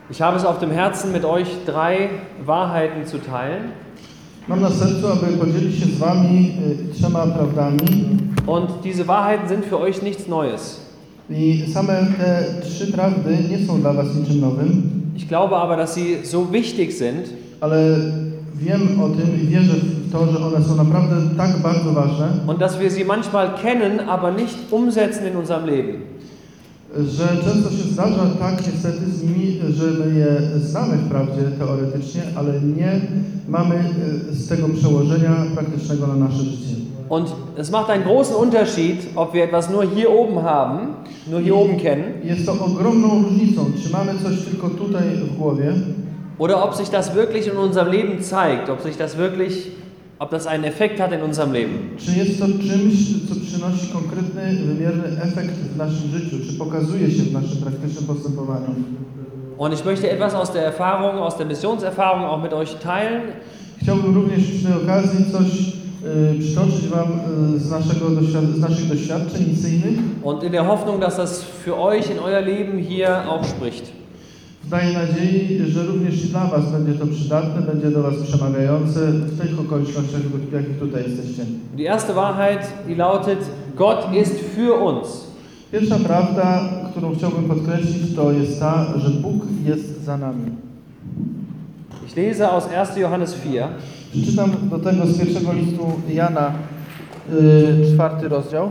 Ich habe es auf dem Herzen, mit euch 3 Wahrheiten zu teilen. Mam na sercu, aby podzielić się z Wami 3 prawdami. Und diese Wahrheiten sind für euch nichts Neues. I same te 3 prawdy nie są dla Was niczym nowym, Ich glaube aber, dass sie so wichtig sind, ale wiem o tym i wierzę w to, że one są naprawdę tak bardzo ważne, und dass wir sie manchmal kennen, aber nicht umsetzen in unserem Leben. że często się zdarza tak niestety z nimi, że my je znamy wprawdzie teoretycznie, ale nie mamy z tego przełożenia praktycznego na nasze życie. Und es macht einen großen Unterschied, ob wir etwas nur hier oben haben, nur hier oben kennen, Jest to ogromną różnicą, czy mamy coś tylko tutaj w głowie, oder ob sich das wirklich in unserem Leben zeigt, ob das einen Effekt hat in unserem Leben. czy jest to czymś, co przynosi konkretny, wymierny efekt w naszym życiu, czy pokazuje się w naszym praktycznym postępowaniu. Und ich möchte etwas aus der Erfahrung, aus der Missionserfahrung auch mit euch teilen. Chciałbym również przy tej okazji coś przytoczyć Wam z naszych doświadczeń misyjnych. Und in der Hoffnung, dass das für euch in euer Leben hier auch spricht. W danej nadziei, że również i dla Was będzie to przydatne, będzie do Was przemawiające w tych okolicznościach, w jakich tutaj jesteście. Die erste Wahrheit, die lautet, Gott ist für uns. Pierwsza prawda, którą chciałbym podkreślić, to jest ta, że Bóg jest za nami. Ich lese aus 1. Johannes 4. Przeczytam do tego z pierwszego listu Jana, 4 rozdział.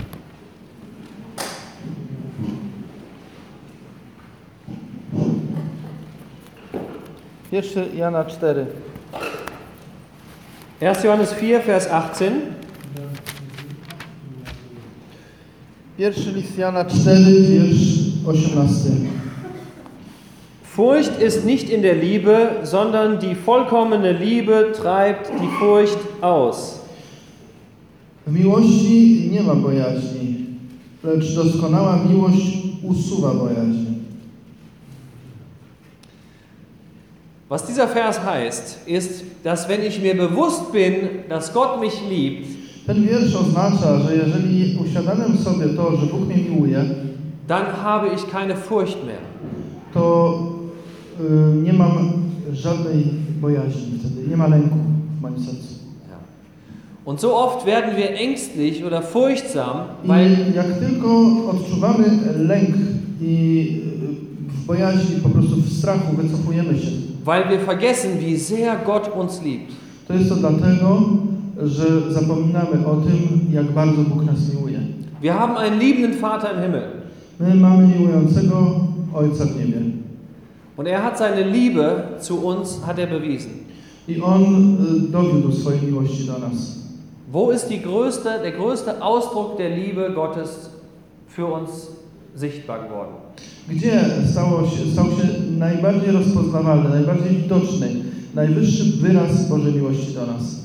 Pierwszy Jana 4. 1. Johannes 4, Vers 18. Pierwszy list Jana 4, wiersz 18. Furcht ist nicht in der Liebe, sondern die vollkommene Liebe treibt die Furcht aus. W miłości nie ma bojaźni, lecz doskonała miłość usuwa bojaźń. Was dieser Vers heißt, ist, dass wenn ich mir bewusst bin, dass Gott mich liebt, Ten wiersz oznacza, że jeżeli uświadamiam sobie to, że Bóg mnie miłuje, dann habe ich keine Furcht mehr. to nie mam żadnej bojaźni wtedy, nie ma lęku w moim sercu. Ja. Und so oft werden wir ängstlich oder furchtsam, weil I jak tylko odczuwamy lęk i w bojaźni, po prostu w strachu wycofujemy się, wir vergessen, wie sehr Gott uns liebt. to jest to dlatego, że zapominamy o tym, jak bardzo Bóg nas miłuje. Wir haben einen liebenden Vater im Himmel. My mamy miłującego Ojca w niebie. Und er hat seine Liebe zu uns bewiesen. I On dowiódł swojej miłości do nas. Wo ist der größte Ausdruck der Liebe Gottes für uns sichtbar geworden? Gdzie stał się najbardziej rozpoznawalny, najbardziej widoczny, najwyższy wyraz Bożej miłości do nas?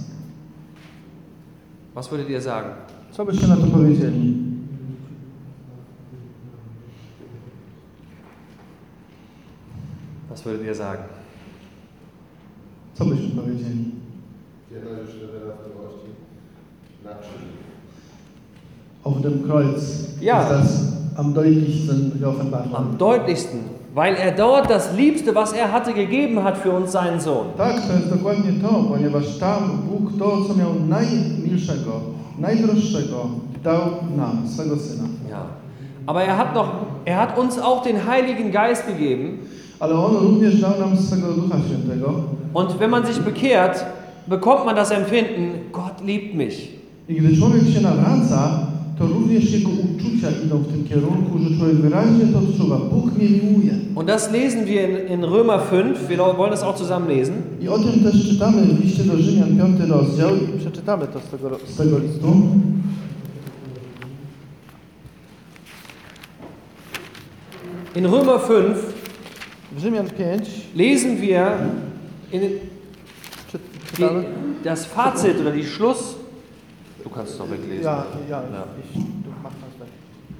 Was würdet ihr sagen? Co byście na to powiedzieli? Was würdet ihr sagen? Co byśmy powiedzieli? Auf dem Kreuz Ja. ist das am deutlichsten geoffenbart worden. Am deutlichsten, weil er dort das Liebste, was er hatte, gegeben hat für uns, seinen Sohn. Tak, to jest dokładnie to, ponieważ tam Bóg to, co miał najmilszego, najdroższego, dał nam, swego Syna. Ja. Aber er hat uns auch den Heiligen Geist gegeben. Ale On również dał nam swego Ducha Świętego. Und wenn man sich bekehrt, bekommt man das Empfinden, Gott liebt mich. I gdy człowiek się nawraca, to również jego uczucia idą w tym kierunku, że człowiek wyraźnie to odczuwa. Bóg mnie miłuje. Und das lesen wir in Römer 5. Wir wollen das auch zusammen lesen. I o tym też czytamy w liście do Rzymian, 5 rozdział. I przeczytamy to z tego listu. In Römer 5 W Rzymian 5 lesen wir czytamy. das Fazit oder die Schluss. Du kannst es doch weglesen. Ja. Du machst das weg.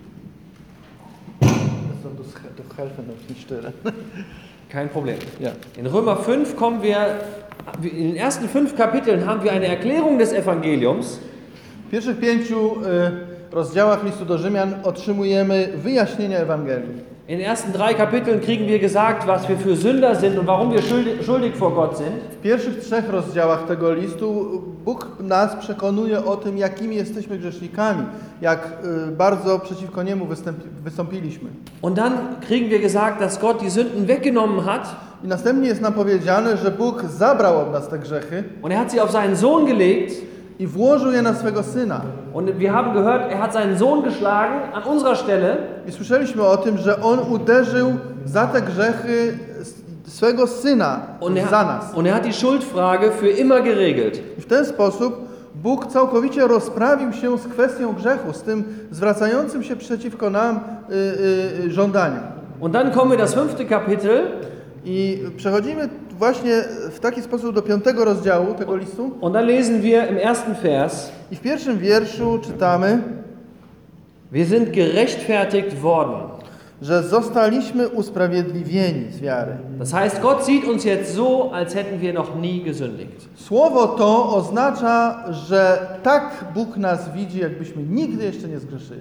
Das soll doch helfen, auf die Stelle. Kein Problem. Ja. In Römer 5 in den ersten 5 Kapiteln haben wir eine Erklärung des Evangeliums. W pierwszych 5 rozdziałach listu do Rzymian otrzymujemy wyjaśnienia Ewangelii. In den ersten 3 Kapiteln kriegen wir gesagt, was wir für Sünder sind und warum wir schuldig vor Gott sind. W pierwszych 3 rozdziałach tego listu Bóg nas przekonuje o tym, jakimi jesteśmy grzesznikami, jak bardzo przeciwko Niemu wystąpiliśmy. Und dann kriegen wir gesagt, dass Gott die Sünden weggenommen hat. I następnie jest nam powiedziane, że Bóg zabrał od nas te grzechy Und er hat sie auf seinen Sohn gelegt. i włożył je na swego Syna. Und wir haben gehört, er hat seinen Sohn geschlagen an unserer Stelle. I słyszeliśmy o tym, że On uderzył za te grzechy swego Syna za nas. Und er hat die Schuldfrage für immer geregelt. I w ten sposób Bóg całkowicie rozprawił się z kwestią grzechu, z tym zwracającym się przeciwko nam żądaniem. Und dann kommen wir das 5. Kapitel. I przechodzimy właśnie w taki sposób do 5 rozdziału tego listu. Und dann lesen wir im ersten Vers: I w pierwszym wierszu czytamy, Wir sind gerechtfertigt worden. że zostaliśmy usprawiedliwieni z wiary. Das heißt, Gott sieht uns jetzt so, als hätten wir noch nie gesündigt. Słowo to oznacza, że tak Bóg nas widzi, jakbyśmy nigdy jeszcze nie zgrzeszyli.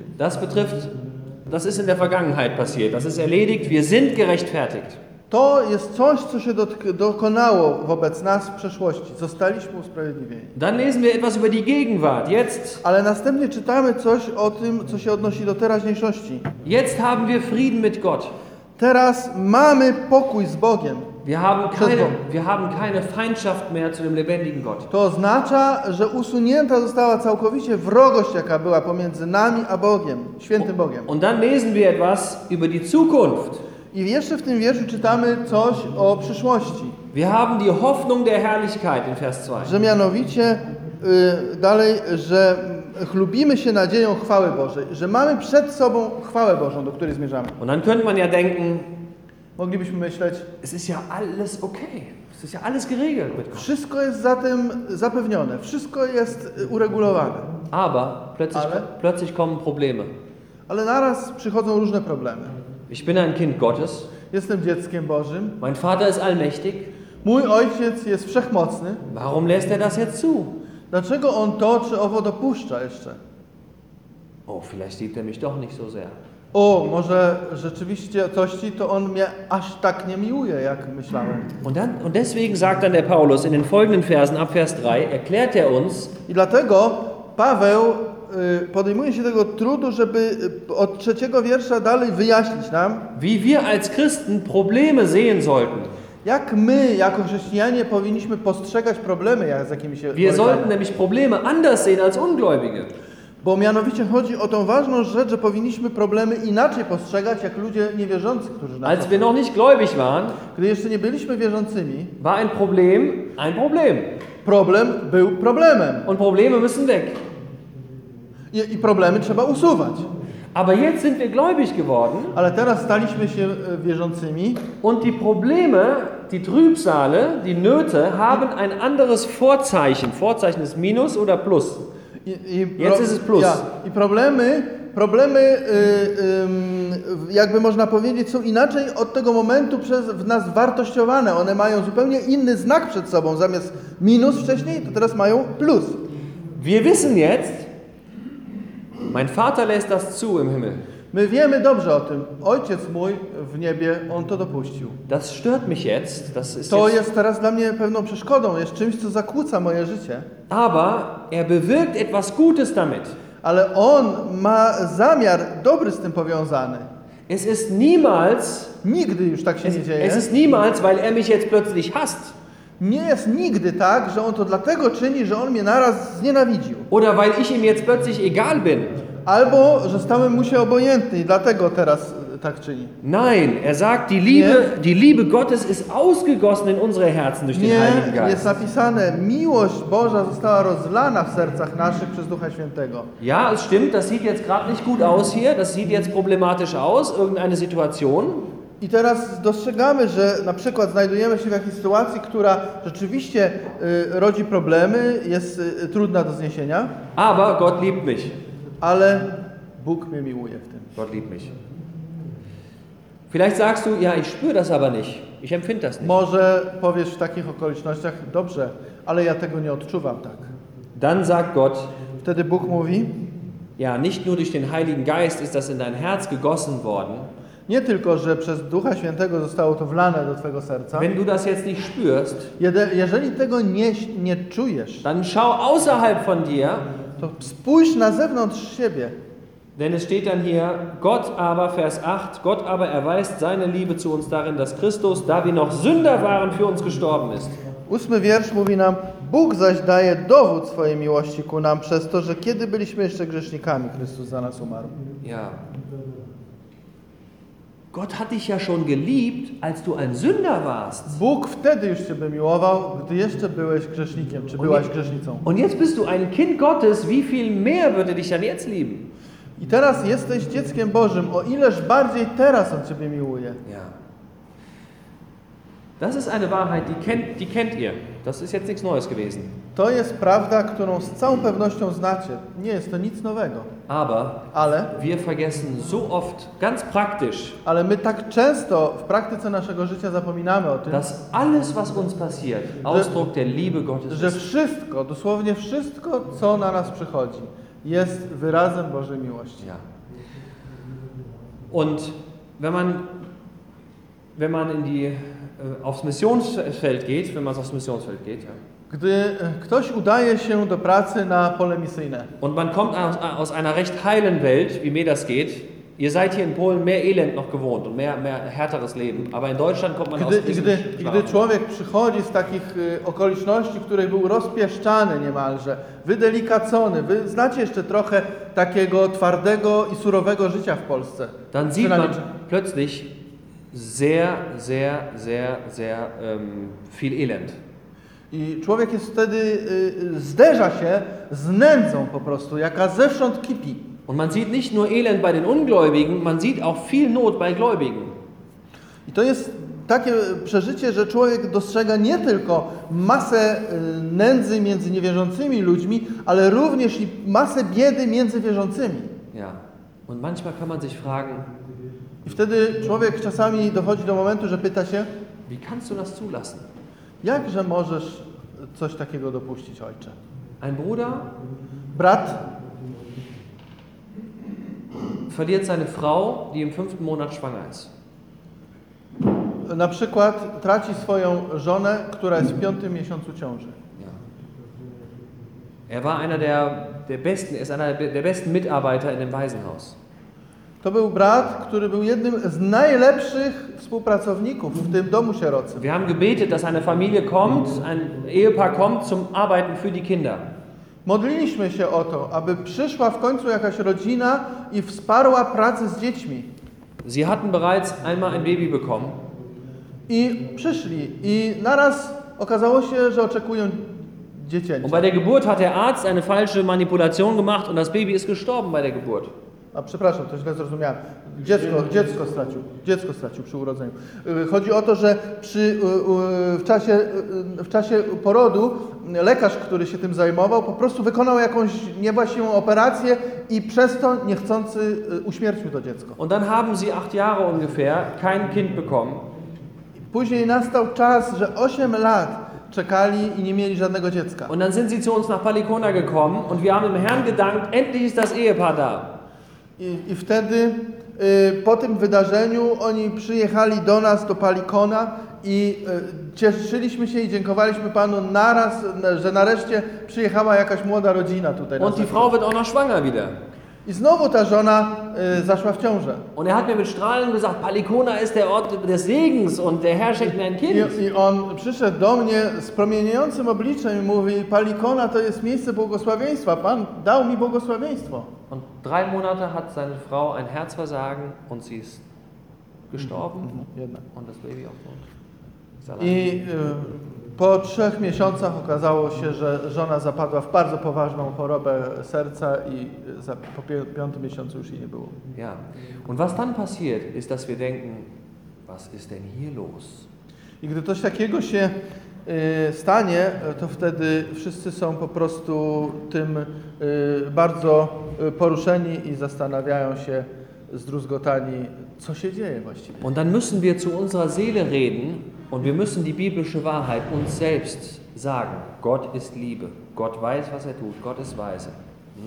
Das ist in der Vergangenheit passiert. Das ist erledigt. Wir sind gerechtfertigt. To jest coś, co się dokonało wobec nas w przeszłości. Zostaliśmy usprawiedliwieni. Dann lesen wir etwas über die Gegenwart. Jetzt. Ale następnie czytamy coś o tym, co się odnosi do teraźniejszości. Jetzt haben wir Frieden mit Gott. Teraz mamy pokój z Bogiem. Wir haben keine Feindschaft mehr zu dem lebendigen Gott. To oznacza, że usunięta została całkowicie wrogość, jaka była pomiędzy nami a Bogiem, świętym Bogiem. Und dann lesen wir etwas über die Zukunft. I jeszcze w tym wierszu czytamy coś o przyszłości. Wir haben die Hoffnung der Herrlichkeit in Vers 2. Że mianowicie dalej, że chlubimy się nadzieją chwały Bożej, że mamy przed sobą chwałę Bożą, do której zmierzamy. Und dann könnte man ja denken, Moglibyśmy myśleć, es ist ja alles okay. Es ist ja alles geregelt mit Gott. wszystko jest zatem zapewnione, wszystko jest uregulowane. Aber plötzlich kommen Probleme. Ale naraz przychodzą różne problemy. Ich bin ein Kind Gottes. Jestem dzieckiem Bożym. Mein Vater ist allmächtig. Mój ojciec jest wszechmocny. Warum lässt er das jetzt zu? Dlaczego on to czy owo dopuszcza jeszcze? Oh, vielleicht liebt er mich doch nicht so sehr. O, może rzeczywiście to on mnie aż tak nie miłuje, jak myślałem. Und deswegen sagt dann der Paulus in den folgenden Versen ab Vers 3, erklärt er uns, I dlatego Paweł podejmuje się tego trudu, żeby od 3 wiersza dalej wyjaśnić nam, wie wir als Christen Probleme sehen sollten. jak my, jako chrześcijanie, powinniśmy postrzegać problemy, z jakimi się Wir sollten borykamy. nämlich Probleme anders sehen als Ungläubige. Bo mianowicie chodzi o tą ważną rzecz, że powinniśmy problemy inaczej postrzegać, jak ludzie niewierzący, którzy nas Als wir noch nicht gläubig waren, Gdy jeszcze nie byliśmy wierzącymi, war ein Problem ein Problem. problem był problemem. Und Probleme müssen weg. I problemy trzeba usuwać. Aber jetzt sind wir gläubig geworden Ale teraz staliśmy się wierzącymi und die Probleme, die Trübsale, die Nöte haben ein anderes Vorzeichen. Vorzeichen ist Minus oder Plus. Jetzt ist es plus. I problemy jakby można powiedzieć, są inaczej od tego momentu w nas wartościowane. One mają zupełnie inny znak przed sobą. Zamiast minus wcześniej, to teraz mają plus. Wir wissen jetzt, mein Vater lässt das zu im Himmel. My wiemy dobrze o tym. Ojciec mój w niebie, on to dopuścił. Das stört mich jetzt. To jest teraz dla mnie pewną przeszkodą, jest czymś, co zakłóca moje życie. Aber er bewirkt etwas Gutes damit. Ale on ma zamiar dobry z tym powiązany. Es ist niemals, Nigdy już tak się nie dzieje. es ist niemals, weil er mich jetzt plötzlich hasst. Nie jest nigdy tak, że on to dlatego czyni, że on mnie naraz znienawidził. Oder weil ich ihm jetzt plötzlich egal bin. Albo, że stałem mu się obojętny i dlatego teraz tak czyni. Nein, er sagt, die Liebe Gottes ist ausgegossen in unsere Herzen durch den Heiligen Nie, jest Geist. napisane, miłość Boża została rozlana w sercach naszych przez Ducha Świętego. Ja, es stimmt, das sieht jetzt gerade nicht gut aus hier, das sieht jetzt problematisch aus, irgendeine Situation. I teraz dostrzegamy, że na przykład znajdujemy się w jakiejś sytuacji, która rzeczywiście rodzi problemy, jest trudna do zniesienia, Aber Gott liebt mich. ale Bóg mnie miłuje w tym. Gott liebt mich. Vielleicht sagst du, ja, ich spüre das aber nicht. Ich empfinde das nicht. Może powiesz w takich okolicznościach, dobrze, ale ja tego nie odczuwam tak. Dann sagt Gott, Wtedy Bóg mówi, Ja, nicht nur durch den Heiligen Geist ist das in dein Herz gegossen worden. Nie tylko, że przez Ducha Świętego zostało to wlane do twojego serca. Wenn du das jetzt nicht spürst, Jeżeli tego nie czujesz, dann schau außerhalb von dir, to spójrz na zewnątrz siebie. denn es steht dann hier, Gott aber, Vers 8, Gott aber erweist seine Liebe zu uns darin, dass Christus, da wir noch Sünder waren, für uns gestorben ist. 8 wiersz mówi nam: Bóg zaś daje dowód swojej miłości ku nam przez to, że kiedy byliśmy jeszcze grzesznikami, Chrystus za nas umarł. Ja. Gott hat dich ja schon geliebt, als du ein Sünder warst. Bóg wtedy już Ciebie miłował, gdy jeszcze byłeś grzesznikiem, czy byłaś grzesznicą. Und jetzt bist du ein Kind Gottes, wie viel mehr würde dich dann jetzt lieben? I teraz jesteś dzieckiem Bożym, o ileż bardziej teraz On Ciebie miłuje. Ja. Das ist eine Wahrheit, die kennt ihr. Das ist jetzt nichts Neues gewesen. To jest prawda, którą z całą pewnością znacie. Nie jest to nic nowego. Aber wir vergessen so oft, ganz praktisch, Ale my tak często w praktyce naszego życia zapominamy o tym, dass alles, was uns passiert, Ausdruck der Liebe Gottes że ist. wszystko, dosłownie wszystko, co na nas przychodzi, jest wyrazem Bożej miłości. Ja. Und wenn man aufs Missionsfeld geht, wenn man aufs Missionsfeld geht, ja. Gdy ktoś udaje się do pracy na pole misyjne Und man kommt aus einer recht heilen Welt, wie mir das geht. Ihr seid hier in Polen mehr Elend noch gewohnt und mehr härteres Leben. Aber in Deutschland kommt man aus diesem Gdy człowiek przychodzi z takich okoliczności, w których był rozpieszczany niemalże, wydelikacony, wy znacie jeszcze trochę takiego twardego i surowego życia w Polsce. Dann sieht man plötzlich sehr viel Elend. I człowiek jest wtedy, zderza się z nędzą po prostu, jaka zewsząd kipi. Und man sieht nicht nur Elend bei den Ungläubigen, man sieht auch viel Not bei Gläubigen. I to jest takie przeżycie, że człowiek dostrzega nie tylko masę nędzy między niewierzącymi ludźmi, ale również i masę biedy między wierzącymi. Ja. Und manchmal kann man sich fragen, I wtedy człowiek czasami dochodzi do momentu, że pyta się, wie kannst du das zulassen? jakże możesz coś takiego dopuścić, Ojcze? Ein Bruder Brat verliert seine Frau, die im 5. Monat schwanger ist. na przykład traci swoją żonę, która jest w 5. miesiącu ciąży. Ja. Er war einer der besten Mitarbeiter in dem Waisenhaus. To był brat, który był jednym z najlepszych współpracowników w tym domu sierocym. Wir haben gebetet, dass eine Familie kommt, ein Ehepaar kommt zum Arbeiten für die Kinder. Modliliśmy się o to, aby przyszła w końcu jakaś rodzina i wsparła pracę z dziećmi. Sie hatten bereits einmal ein Baby bekommen. I przyszli i naraz okazało się, że oczekują dziecięcia. Und bei der Geburt hat der Arzt eine falsche Manipulation gemacht und das Baby ist gestorben bei der Geburt. A przepraszam, to źle zrozumiałem. Dziecko stracił przy urodzeniu. Chodzi o to, że w czasie porodu lekarz, który się tym zajmował, po prostu wykonał jakąś niewłaściwą operację i przez to niechcący uśmiercił to dziecko. Und dann haben sie 8 Jahre ungefähr kein Kind bekommen. Później nastał czas, że 8 lat czekali i nie mieli żadnego dziecka. Und dann sind sie zu uns nach Palikona gekommen und wir haben dem Herrn gedankt, endlich ist das Ehepaar da. I wtedy po tym wydarzeniu oni przyjechali do nas, do Palikona i cieszyliśmy się i dziękowaliśmy Panu że nareszcie przyjechała jakaś młoda rodzina tutaj. Und die Frau wird auch noch schwanger wieder. I znowu ta żona zaszła w ciążę. Und er hat mir mit Strahlen gesagt, Palikona ist der Ort des Segens und der Herr schenkt mir ein Kind. I on przyszedł do mnie z promieniejącym obliczem i mówi, Palikona to jest miejsce błogosławieństwa. Pan dał mi błogosławieństwo. Und 3 Monate hat seine Frau ein Herzversagen und sie ist gestorben. Und das Baby auch tot. I po 3 miesiącach okazało się, że żona zapadła w bardzo poważną chorobę serca i po 5. miesiącu już jej nie było. Ja. Und was dann passiert, ist, dass wir denken, was ist denn hier los? I gdy coś takiego się stanie, to wtedy wszyscy są po prostu tym bardzo poruszeni i zastanawiają się zdruzgotani, co się dzieje właściwie. Und dann müssen wir zu unserer Seele reden und wir müssen die biblische Wahrheit uns selbst sagen. Gott ist Liebe. Gott weiß, was er tut. Gott ist weise.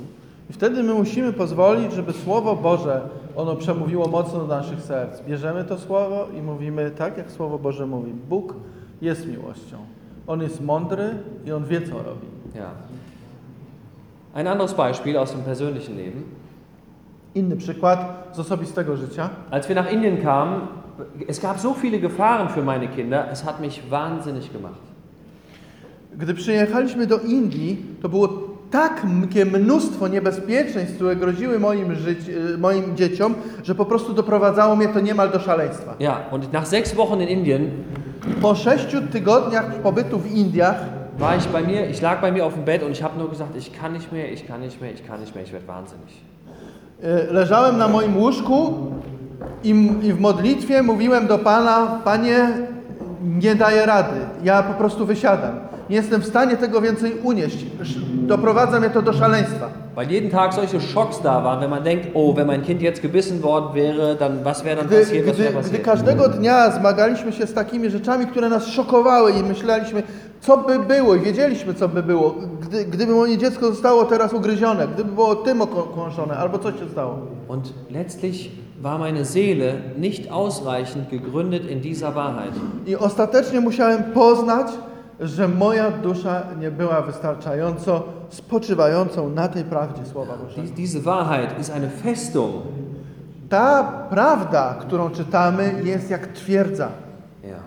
I wtedy my musimy pozwolić, żeby Słowo Boże, ono przemówiło mocno do naszych serc. Bierzemy to Słowo i mówimy tak, jak Słowo Boże mówi. Bóg jest miłością. On jest mądry i On wie, co robi. Ja. Ein anderes Beispiel aus dem persönlichen Leben. Inny przykład z osobistego życia. Als wir nach Indien kamen, es gab so viele Gefahren für meine Kinder, es hat mich wahnsinnig gemacht. Gdy przyjechaliśmy do Indii, to było takie mnóstwo niebezpieczeństw, które groziły moim dzieciom, że po prostu doprowadzało mnie to niemal do szaleństwa. Ja, und nach 6 Wochen in Indien Po 6 tygodniach pobytu w Indiach ich lag bei mir auf dem Bett und ich habe nur gesagt, ich kann nicht mehr, ich kann nicht mehr, ich kann nicht mehr, ich werde wahnsinnig. leżałem na moim łóżku i w modlitwie mówiłem do Pana: Panie, nie daję rady, ja po prostu wysiadam. Nie jestem w stanie tego więcej unieść. Doprowadza mnie to do szaleństwa. Weil jeden Tag solche Schocks da waren, wenn man denkt, oh, wenn mein Kind jetzt gebissen worden wäre, dann was wäre dann passiert, was wäre Gdy passiert. każdego dnia zmagaliśmy się z takimi rzeczami, które nas szokowały i myśleliśmy, co by było i wiedzieliśmy, co by było, gdyby moje dziecko zostało teraz ugryzione, gdyby było tym okąszone, albo coś się stało. Und letztlich war meine Seele nicht ausreichend gegründet in dieser Wahrheit. I ostatecznie musiałem poznać, że moja dusza nie była wystarczająco spoczywającą na tej prawdzie Słowa Bożego. Diese Wahrheit ist eine Festung. Ta prawda, którą czytamy, jest jak twierdza. Ja.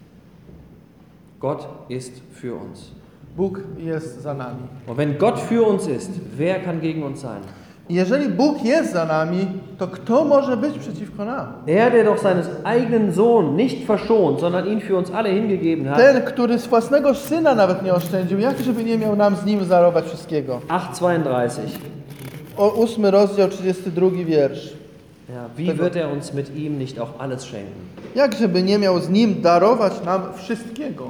Gott ist für uns. Bóg jest za nami. Und wenn Gott für uns ist, wer kann gegen uns sein? I jeżeli Bóg jest za nami, to kto może być przeciwko nam? Der doch seines eigenen Sohn nicht verschont, sondern ihn für uns alle hingegeben hat. Ten, który z własnego Syna nawet nie oszczędził, jak żeby nie miał nam z Nim darować wszystkiego? 8,32. 8 rozdział, 32 wiersz. Ja, wie wird er uns mit ihm nicht auch alles schenken? Jak żeby nie miał z Nim darować nam wszystkiego?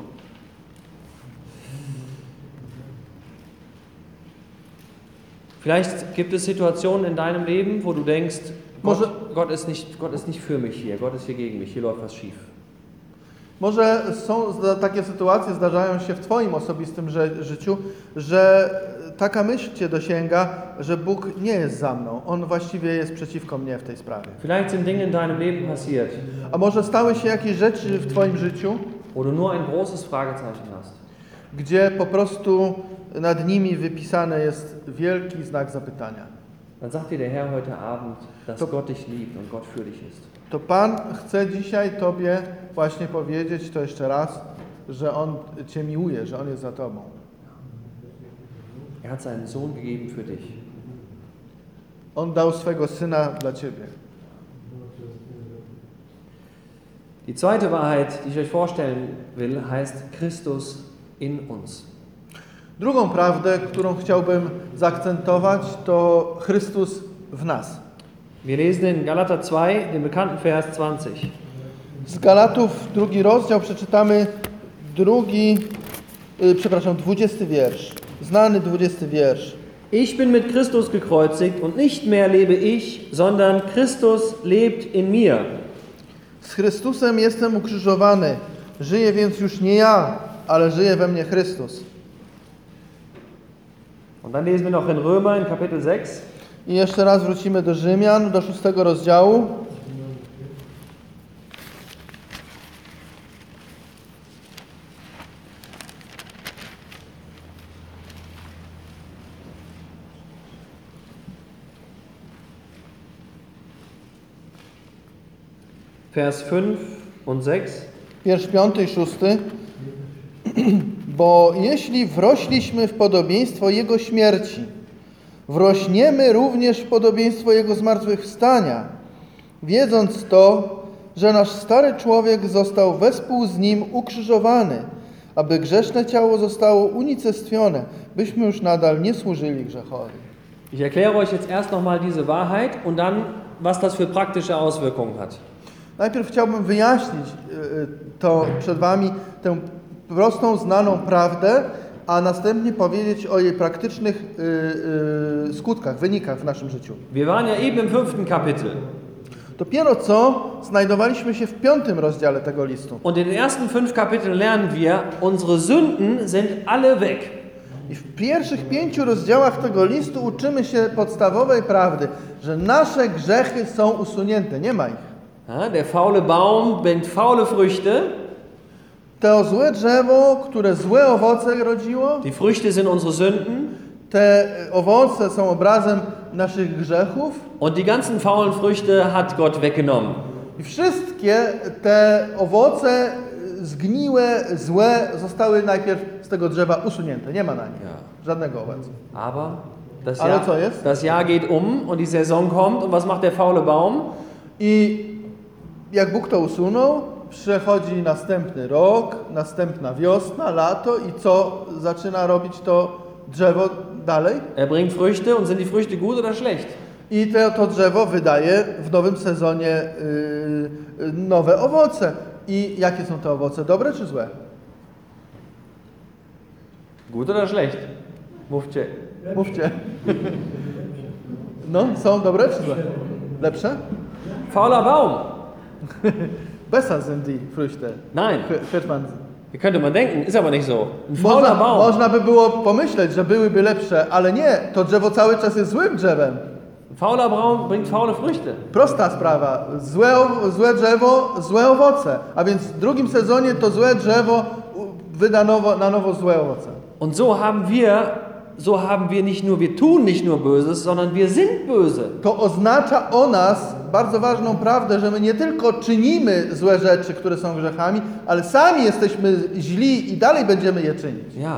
Vielleicht gibt es Situationen in deinem Leben, wo du denkst, Może- Gott ist nicht für mich hier, Gott ist hier gegen mich, hier läuft was schief. Może takie sytuacje zdarzają się w Twoim osobistym życiu, że taka myśl Cię dosięga, że Bóg nie jest za mną. On właściwie jest przeciwko mnie w tej sprawie. Vielleicht sind Dinge in deinem Leben passiert, A może stały się jakieś rzeczy w Twoim życiu, wo du nur ein großes Fragezeichen hast. gdzie po prostu nad nimi wypisany jest wielki znak zapytania. Dann sagt dir der Herr heute Abend, dass To- Gott dich liebt und Gott für dich ist. To Pan chce dzisiaj Tobie właśnie powiedzieć to jeszcze raz, że On Cię miłuje, że On jest za Tobą. Er hat seinen Sohn gegeben für dich. On dał swego Syna dla Ciebie. Die zweite Wahrheit, die ich euch vorstellen will, heißt Christus in uns. Drugą prawdę, którą chciałbym zaakcentować, to Chrystus w nas. Wir lesen in Galater 2, den bekannten Vers 20. Z Galatów 2 rozdział przeczytamy 20 wiersz. Znany 20 wiersz. Ich bin mit Christus gekreuzigt und nicht mehr lebe ich, sondern Christus lebt in mir. Z Chrystusem jestem ukrzyżowany. Żyję więc już nie ja, ale żyje we mnie Chrystus. Und dann lesen wir noch in Römer in Kapitel 6. I jeszcze raz wrócimy do Rzymian, do 6 rozdziału. Vers 5 und 6. Wiersz 5 i 6. Bo jeśli wrośliśmy w podobieństwo Jego śmierci, wrośniemy również w podobieństwo Jego zmartwychwstania, wiedząc to, że nasz stary człowiek został wespół z Nim ukrzyżowany, aby grzeszne ciało zostało unicestwione, byśmy już nadal nie służyli grzechowi. Ich erkläre euch jetzt erst nochmal diese Wahrheit und dann, was das für praktische Auswirkungen hat. Najpierw chciałbym wyjaśnić to przed Wami, tę prostą, znaną prawdę, a następnie powiedzieć o jej praktycznych skutkach, wynikach w naszym życiu. Wir waren ja eben im 5. Kapitel. Dopiero co znajdowaliśmy się w 5 rozdziale tego listu. Und in den ersten 5 Kapiteln lernen wir, unsere Sünden sind alle weg. I w pierwszych 5 rozdziałach tego listu uczymy się podstawowej prawdy, że nasze grzechy są usunięte, nie ma ich. Ja, der faule Baum bringt faule Früchte. To złe drzewo, które złe owoce rodziło, Die Früchte sind unsere Sünden. te owoce są obrazem naszych grzechów Und die ganzen faulen Früchte hat Gott weggenommen. i wszystkie te owoce zgniłe, złe zostały najpierw z tego drzewa usunięte. Nie ma na nich żadnego owocu. Aber Ale co jest? das Jahr geht und die Saison kommt. Und was macht der faule Baum? I jak Bóg to usunął, przechodzi następny rok, następna wiosna, lato i co zaczyna robić to drzewo dalej? Er bringt Früchte und sind die Früchte gut oder schlecht? I to drzewo wydaje w nowym sezonie nowe owoce. I jakie są te owoce? Dobre czy złe? Gut oder schlecht? Mówcie. Mówcie. No, są dobre czy złe? Lepsze? Fauler Baum. Besser sind die Früchte. Nein. Hört man. Könnte man denken, ist aber nicht so. Ein fauler Baum. Można by było pomyśleć, że byłyby lepsze, ale nie. To drzewo cały czas jest złym drzewem. Fauler Baum bringt faule Früchte. Prosta sprawa. Złe drzewo, złe owoce. A więc w drugim sezonie to złe drzewo wyda na nowo złe owoce. Und so haben wir nicht nur, wir tun nicht nur Böses, sondern wir sind böse. To oznacza o nas bardzo ważną prawdę, że my nie tylko czynimy złe rzeczy, które są grzechami, ale sami jesteśmy źli i dalej będziemy je czynić. Ja.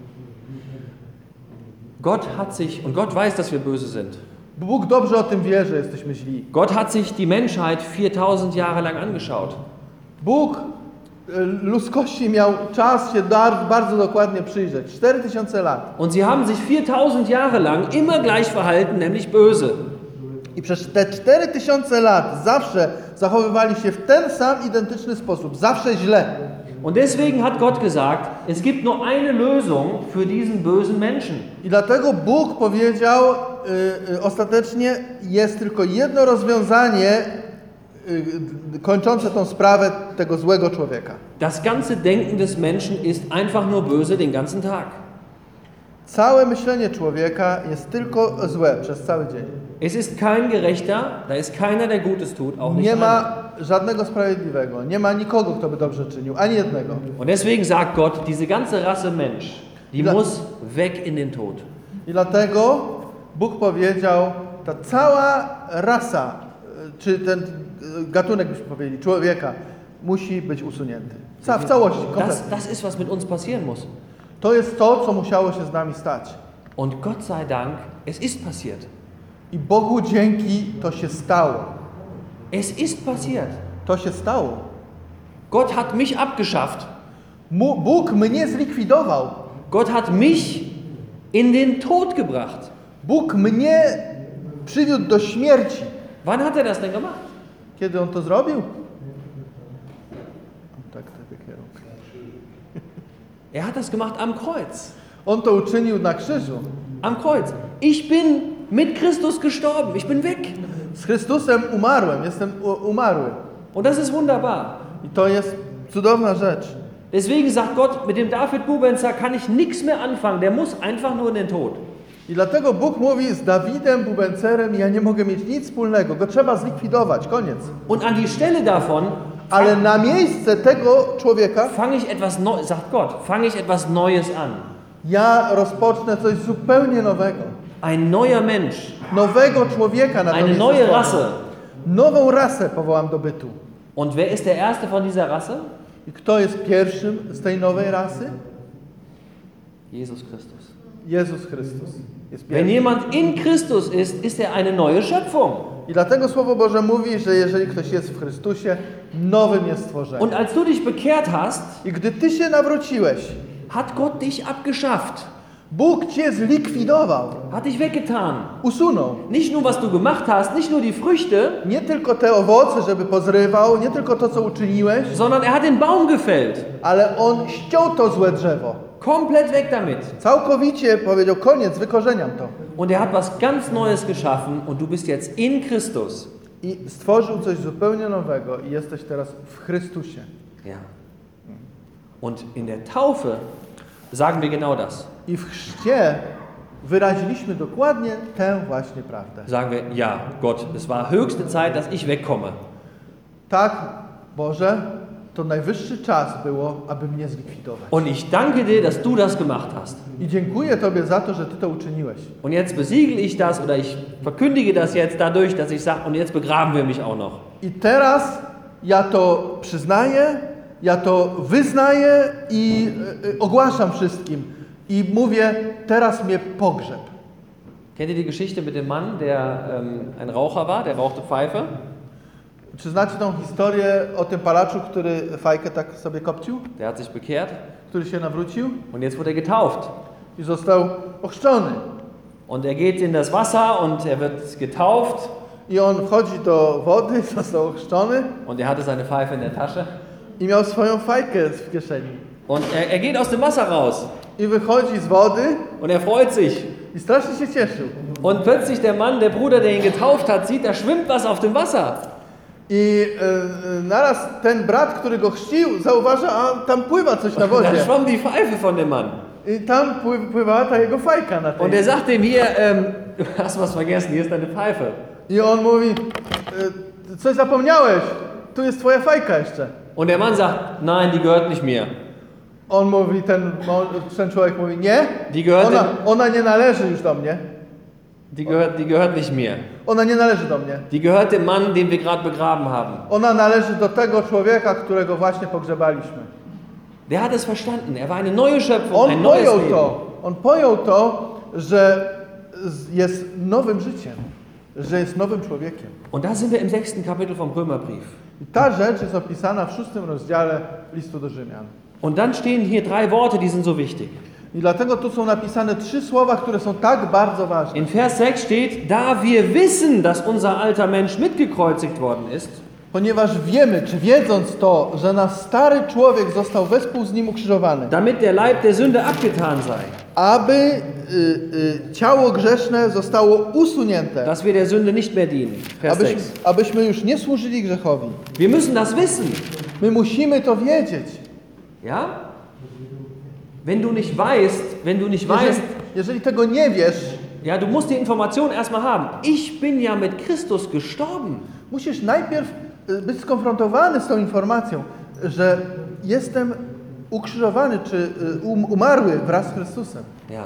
Gott hat sich, und Gott weiß, dass wir böse sind. Bóg dobrze o tym wie, że jesteśmy źli. Gott hat sich die Menschheit 4000 Jahre lang angeschaut. Bóg ludzkości miał czas się bardzo dokładnie przyjrzeć. 4000 lat. Und sie haben sich 4000 Jahre lang immer gleich verhalten, nämlich böse. I przez te 4000 lat zawsze zachowywali się w ten sam identyczny sposób. Zawsze źle. Und deswegen hat Gott gesagt, es gibt nur eine Lösung für diesen bösen Menschen. I dlatego Bóg powiedział ostatecznie, jest tylko jedno rozwiązanie kończące tą sprawę tego złego człowieka. Das ganze Denken des Menschen ist einfach nur böse den ganzen Tag. Całe myślenie człowieka jest tylko złe przez cały dzień. Es ist kein Gerechter, da ist keiner, der Gutes tut, auch nicht Nie ma einer. żadnego sprawiedliwego, nie ma nikogo, kto by dobrze czynił, ani jednego. Und deswegen sagt Gott, diese ganze Rasse Mensch, die muss weg in den Tod. I dlatego Bóg powiedział, ta cała rasa, czy ten gatunek, byśmy powiedzieli, człowieka, musi być usunięty. W całości, kompletnie. Das ist, was mit uns passieren muss. To jest to, co musiało się z nami stać. Und Gott sei Dank, es ist passiert. I Bogu dzięki to się stało. Es ist passiert. To się stało. Gott hat mich abgeschafft. Bóg mnie zlikwidował. Gott hat mich in den Tod gebracht. Bóg mnie przywiódł do śmierci. Wann hat er das denn gemacht? Kiedy On to zrobił? Tak, kierunku. Er hat das gemacht am Kreuz. On to uczynił na krzyżu. Am Kreuz. Ich bin mit Christus gestorben. Ich bin weg. Z Chrystusem umarłem, jestem umarły. Und das ist wunderbar. I to jest cudowna rzecz. Deswegen sagt Gott, mit dem David Bubenzer kann ich nichts mehr anfangen. Der muss einfach nur in den Tod. I dlatego Bóg mówi, z Dawidem Bubencerem ja nie mogę mieć nic wspólnego. Go trzeba zlikwidować, koniec. Und an die Stelle davon Ale na miejsce tego człowieka fange ich etwas Neues, sagt Gott, fange ich etwas Neues an. ja rozpocznę coś zupełnie nowego. Ein neuer Mensch. Nowego człowieka na to Eine miejsce neue wkładam. Rasse. Nową rasę powołam do bytu. Und wer ist der Erste von dieser Rasse? I kto jest pierwszym z tej nowej rasy? Jesus Christus. Jezus Chrystus. Jest Wenn pierwszy. jemand in Christus ist, ist er eine neue Schöpfung. I dlatego Słowo Boże mówi, że jeżeli ktoś jest w Chrystusie, nowym jest stworzeniem. Und als du dich bekehrt hast, I gdy ty się nawróciłeś, hat Gott dich abgeschafft, Bóg cię zlikwidował, hat dich weggetan. usunął. Nicht nur, was du gemacht hast, nicht nur die Früchte, Nie tylko te owoce, żeby pozrywał, nie tylko to, co uczyniłeś, sondern er hat den Baum gefällt. ale On ściął to złe drzewo. Komplett weg damit. Całkowicie powiedział, koniec, wykorzeniam to. Und er hat was ganz Neues geschaffen und du bist jetzt in Christus. I stworzył coś zupełnie nowego i jesteś teraz w Chrystusie. Ja. Und in der Taufe sagen wir genau das. I w chrzcie wyraziliśmy dokładnie tę właśnie prawdę. Sagen wir, ja, Gott, es war höchste Zeit, dass ich wegkomme. Tak, Boże, to najwyższy czas było, aby mnie zlikwidować. Und ich danke dir, dass du das gemacht hast. I dziękuję Tobie za to, że Ty to uczyniłeś. Und jetzt besiegel ich das oder ich verkündige das jetzt dadurch, dass ich sage, und jetzt begraben wir mich auch noch. I teraz ja to przyznaję, ja to wyznaję i ogłaszam wszystkim. I mówię, teraz mnie pogrzeb. Kennt ihr die Geschichte mit dem Mann, der ein Raucher war, der rauchte Pfeife? Czy znacie tą historię o tym palaczu, który fajkę tak sobie kopcił? Der hat sich bekehrt Który się nawrócił und jetzt wurde er getauft. i został ochrzczony. Und er geht in das Wasser und er wird getauft I on wchodzi do wody, został ochrzczony und er hatte seine Pfeife in der Tasche. i miał swoją fajkę w kieszeni. Und er geht aus dem Wasser raus I wychodzi z wody und er freut sich. i strasznie się cieszył. Und plötzlich der Mann, der Bruder, der ihn getauft hat, sieht, da schwimmt was auf dem Wasser. I naraz ten brat, który go chrzcił, zauważa, a tam pływa coś na Da wodzie. schwamm die Pfeife von dem Mann. I tam pływała ta jego fajka na Und tej. er sagt ihm hier, du hast was vergessen, hier ist deine Pfeife. I on mówi, coś zapomniałeś, tu jest twoja fajka jeszcze. Und der Mann sagt, nein, die gehört nicht mir. On mówi, ten człowiek mówi, nie, Die gehört, ona nie należy już do mnie. die gehört nicht mir. Ona nie należy do mnie. Die gehört dem Mann, den wir gerade begraben haben. Ona należy do tego człowieka, którego właśnie pogrzebaliśmy. Der hat es verstanden. Er war eine neue Schöpfung, On ein neues pojął Leben. to. On pojął to, że jest nowym życiem, że jest nowym człowiekiem. Und da sind wir im 6. Kapitel vom Römerbrief. I ta rzecz jest opisana w 6 rozdziale listu do Rzymian. Und dann stehen hier 3 Worte, die sind so wichtig. I dlatego tu są napisane 3 słowa, które są tak bardzo ważne. In Vers 6 steht, da wir wissen, dass unser alter Mensch mitgekreuzigt worden ist, Ponieważ wiemy, czy wiedząc to, że nasz stary człowiek został wespół z nim ukrzyżowany, damit der Leib der Sünde abgetan sei, aby ciało grzeszne zostało usunięte, dass wir der Sünde nicht mehr dienen. Vers 6. abyśmy już nie służyli grzechowi. Wir müssen das wissen. My musimy to wiedzieć. Ja? Wenn du nicht weißt, Jeżeli tego nie wiesz, ja, du musst die Information erstmal haben. Ich bin ja mit Christus gestorben. musisz najpierw być skonfrontowany z tą informacją, że jestem ukrzyżowany czy umarły wraz z Chrystusem. Ja.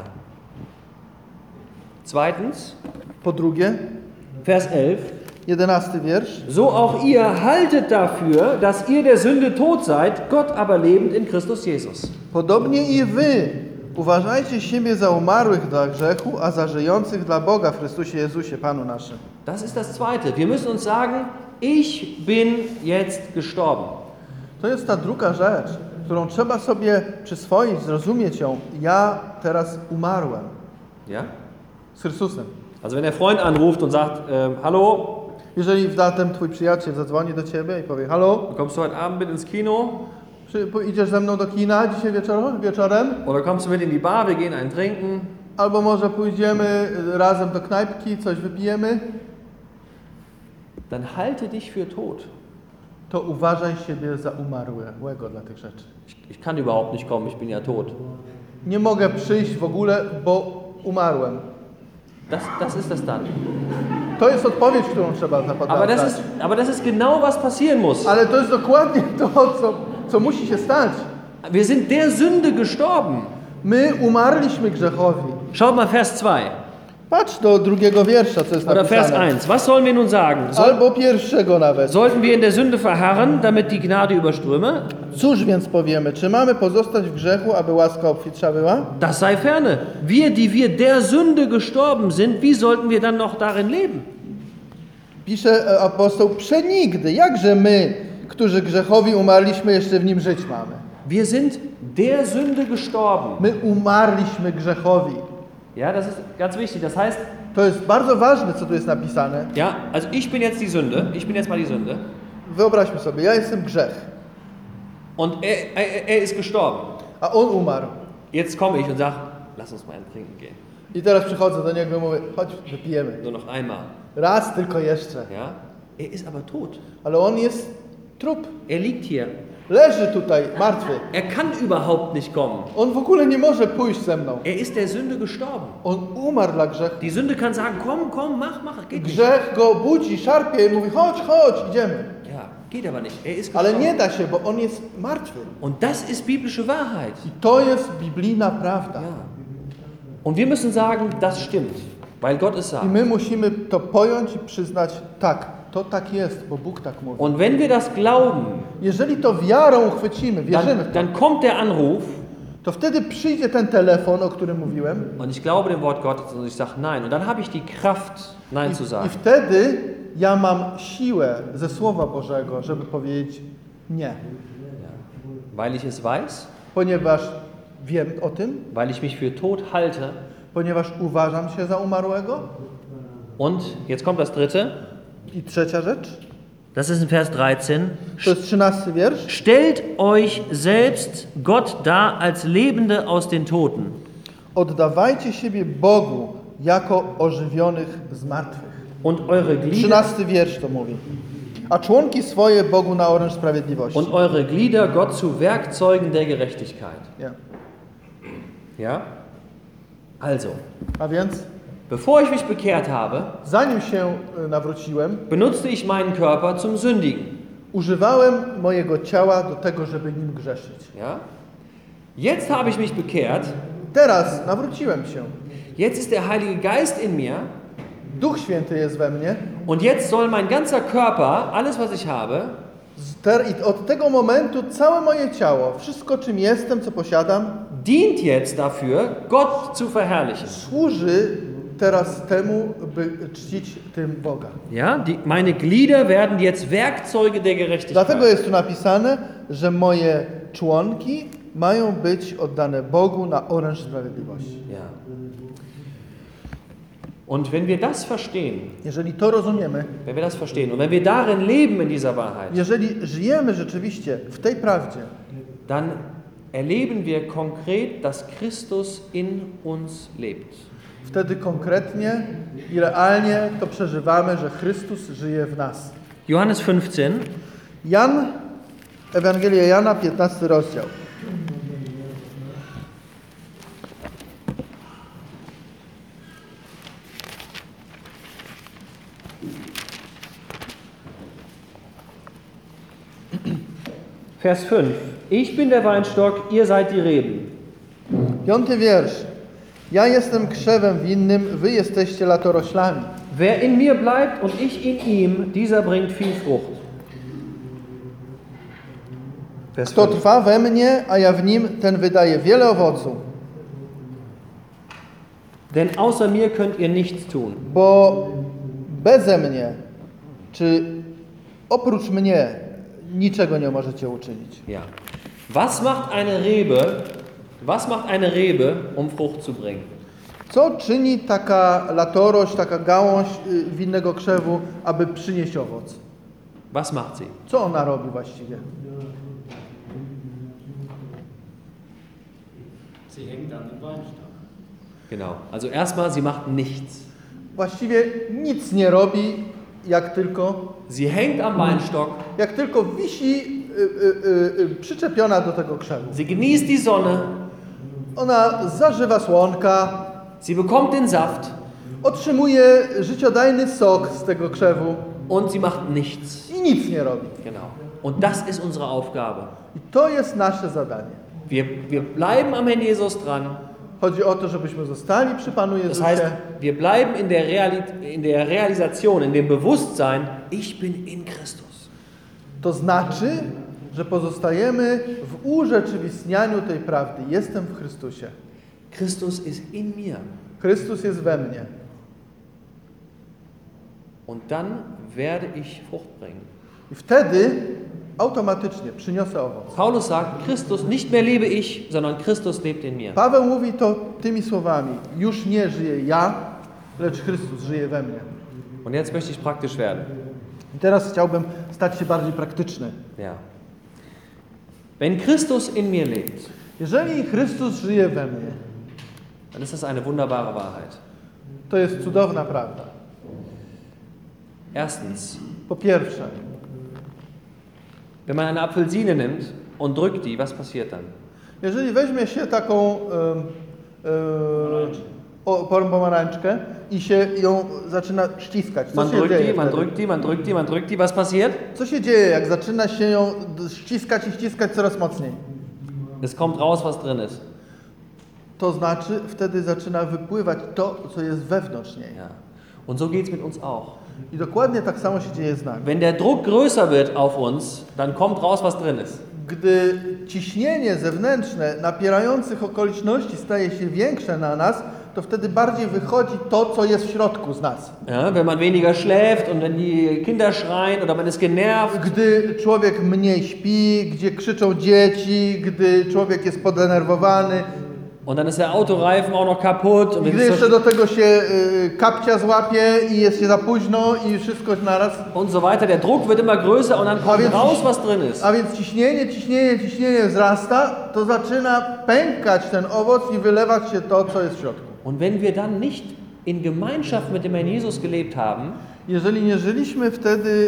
Zweitens, Po drugie, Vers 11. 11 wiersz. So auch ihr haltet dafür, dass ihr der Sünde tot seid, Gott aber lebend in Christus Jesus. Podobnie i wy uważajcie siebie za umarłych dla grzechu, a za żyjących dla Boga w Chrystusie Jezusie, Panu naszym. Das ist das Zweite. Wir müssen uns sagen, ich bin jetzt gestorben. To jest ta druga rzecz, którą trzeba sobie przyswoić, zrozumieć ją. Ja teraz umarłem Ja? z Chrystusem. Also wenn der Freund anruft und sagt, hallo, Jeżeli zatem twój przyjaciel zadzwoni do ciebie i powie, halo, kommst du heute Abend mit ins Kino? idziesz ze mną do kina dzisiaj wieczorem? Oder kommst du mit in die Bar, wir gehen einen trinken? Albo może pójdziemy razem do knajpki, coś wypijemy? Dann halte dich für tot. To uważaj siebie za umarłego dla tych rzeczy. Ich kann überhaupt nicht kommen, ich bin ja tot. Nie mogę przyjść w ogóle, bo umarłem. Das ist das dann. To jest odpowiedź, którą trzeba zapadać. Aber das ist genau, was passieren muss. Ale to jest dokładnie to, co musi się stać. Wir sind der Sünde gestorben. My umarliśmy grzechowi. Schaut mal Vers 2. Patrz do drugiego wiersza, co jest Oder Vers napisane. 1. Was sollen wir nun sagen? Albo pierwszego nawet. Sollten wir in der Sünde verharren, damit die Gnade überströme? Cóż więc powiemy? Czy mamy pozostać w grzechu, aby łaska obfitsza była? Das sei ferne. Wir, die wir der Sünde gestorben sind, wie sollten wir dann noch darin leben? Pisze apostoł, przenigdy. Jakże my, którzy grzechowi umarliśmy, jeszcze w nim żyć mamy? Wir sind der Sünde gestorben. My umarliśmy grzechowi. Ja, das ist ganz wichtig. Das heißt, To jest bardzo ważne, co tu jest napisane. ja, also ich bin jetzt die Sünde. Ich bin jetzt mal die Sünde. Wyobraźmy sobie, ja jestem grzech, Und er ist gestorben. a on umarł. Jetzt komme ich und sage, lass uns mal ein Trinken gehen. I teraz przychodzę do niego i mówię, chodź, wypijemy. Nur noch einmal. Raz tylko jeszcze. Ja? Er ist aber tot. Ale on jest trup. Er liegt hier. leży tutaj martwy. Er kann überhaupt nicht kommen. On w ogóle nie może pójść ze mną. Er ist der Sünde gestorben. On umarł dla grzechu. Die Sünde kann sagen, komm, mach, geht nicht. Grzech go budzi, szarpie i mówi, chodź, idziemy. Ja, geht aber nicht. Er ist Ale gestorben. nie da się, bo on jest martwy. Und das ist biblische Wahrheit. I to jest biblijna prawda. Ja. Und wir müssen sagen, das stimmt, weil Gott es I sagt. my musimy to pojąć i przyznać, tak, to tak jest, bo Bóg tak mówi. Und wenn wir das glauben, Jeżeli to wiarą uchwycimy, wierzymy w to, dann kommt der Anruf to wtedy przyjdzie ten telefon, o którym mówiłem, und ich glaube dem Wort Gottes und ich sage nein. Und dann habe ich die Kraft, nein zu i sagen. wtedy ja mam siłę ze Słowa Bożego, żeby powiedzieć nie. Weil ich es weiß, Ponieważ wiem o tym, weil ich mich für tot halte. ponieważ uważam się za umarłego. Und jetzt kommt das dritte, I trzecia rzecz, das ist in Vers 13. to jest 13 wiersz. Stellt euch selbst Gott dar als Lebende aus den Toten. Oddawajcie siebie Bogu jako ożywionych z martwych. Und eure Glieder, 13 wiersz to mówi. A członki swoje Bogu na oręż sprawiedliwości. und eure Glieder Gott zu Werkzeugen der Gerechtigkeit. Nie. Ja? Also, A więc, bevor ich mich bekehrt habe, zanim się nawróciłem, benutzte ich meinen Körper zum Sündigen. używałem mojego ciała do tego, żeby nim grzeszyć. Ja? Jetzt habe ich mich bekehrt. Teraz nawróciłem się. Jetzt ist der Heilige Geist in mir. Duch Święty jest we mnie. Und jetzt soll mein ganzer Körper, alles was ich habe, I od tego momentu całe moje ciało, wszystko czym jestem, co posiadam, dient jetzt dafür, Gott zu verherrlichen. służy teraz temu, by czcić tym Boga. Ja? Meine Glieder werden jetzt Werkzeuge der Gerechtigkeit. Dlatego jest tu napisane, że moje członki mają być oddane Bogu na oręż sprawiedliwości. Ja. Und wenn wir das verstehen, Jeżeli to rozumiemy, wenn wir das verstehen und wenn wir darin leben in dieser Wahrheit, jeżeli żyjemy rzeczywiście w tej prawdzie, dann erleben wir konkret, dass Christus in uns lebt. wtedy konkretnie i realnie to przeżywamy, że Chrystus żyje w nas. Johannes 15, Ewangelia Jana, 15 rozdział. Vers 5. Ich bin der Weinstock, ihr seid die Reben. 5 wiersz. Ja jestem krzewem winnym, wy jesteście latoroślami. Wer in mir bleibt und ich in ihm, dieser bringt viel Frucht. Vers Kto 5. trwa we mnie, a ja w nim, ten wydaje wiele owocu. Denn außer mir könnt ihr nichts tun. Bo beze mnie, czy oprócz mnie, niczego nie możecie uczynić. Ja. Was macht eine Rebe, um Frucht zu bringen? Co czyni taka latorość, taka gałąź winnego krzewu, aby przynieść owoc? Was macht sie? Co ona robi właściwie? Sie hängt an den Weinstock. Genau. Also erstmal, sie macht nichts. Właściwie nic nie robi, jak Sie hängt am Weinstock, tylko wisi przyczepiona do tego krzewu. sie genießt die Sonne, Ona zażywa słonka, sie bekommt den Saft otrzymuje życiodajny sok z tego krzewu und sie macht nichts. i nic nie robi. Genau. Und das ist unsere Aufgabe. I to jest nasze zadanie. Wir bleiben am Herrn Jesus dran. Chodzi o to, żebyśmy zostali przy Panu Das Jezusie. heißt, wir bleiben in der Realisation, in dem Bewusstsein, ich bin in Christus. To znaczy, że pozostajemy w urzeczywistnianiu tej prawdy. Jestem w Chrystusie. Christus ist in mir. Chrystus jest we mnie. Und dann werde ich Frucht bringen. I wtedy automatycznie przyniosę owoc. Paulus sagt, Christus, nicht mehr lebe ich, sondern Christus lebt in mir. Paweł mówi to tymi słowami. Już nie żyję ja, lecz Chrystus żyje we mnie. Und jetzt möchte ich praktisch werden. I teraz chciałbym stać się bardziej praktyczny. Ja. Wenn Christus in mir lebt, Jeżeli Chrystus żyje we mnie, dann ist das eine wunderbare Wahrheit. to jest cudowna prawda. Erstens, Po pierwsze, Wenn man eine Apfelsine nimmt und drückt die, was passiert dann? Jeżeli weźmie się taką pomarańczkę i się ją zaczyna ściskać, co Man się drückt dzieje die, man wtedy? drückt die, man drückt die, man drückt die, was passiert? Co się dzieje, jak zaczyna się ją ściskać i ściskać coraz mocniej? Es kommt raus, was drin ist. To znaczy, wtedy zaczyna wypływać to, co jest wewnątrz niej. Ja. Und so geht es mit uns auch. I dokładnie tak samo się dzieje z nami. Wenn der Druck größer wird auf uns, dann kommt raus, was drin ist. Gdy ciśnienie zewnętrzne napierających okoliczności staje się większe na nas, to wtedy bardziej wychodzi to, co jest w środku z nas. Ja, wenn man weniger schläft und wenn die Kinder schreien oder man ist genervt. Gdy człowiek mniej śpi, gdzie krzyczą dzieci, gdy człowiek jest podenerwowany, Und dann ist der Autoreifen auch noch kaputt. Und, gdy jeszcze do tego się kapcia złapie i jest się za późno i wszystko naraz. und so weiter. Der Druck wird immer größer und dann kommt więc- raus, was drin ist. A więc ciśnienie wzrasta, to zaczyna pękać ten owoc i wylewać się to, co jest w środku. Und wenn wir dann nicht in Gemeinschaft mit dem Herrn Jesus gelebt haben, Jeżeli nie żyliśmy wtedy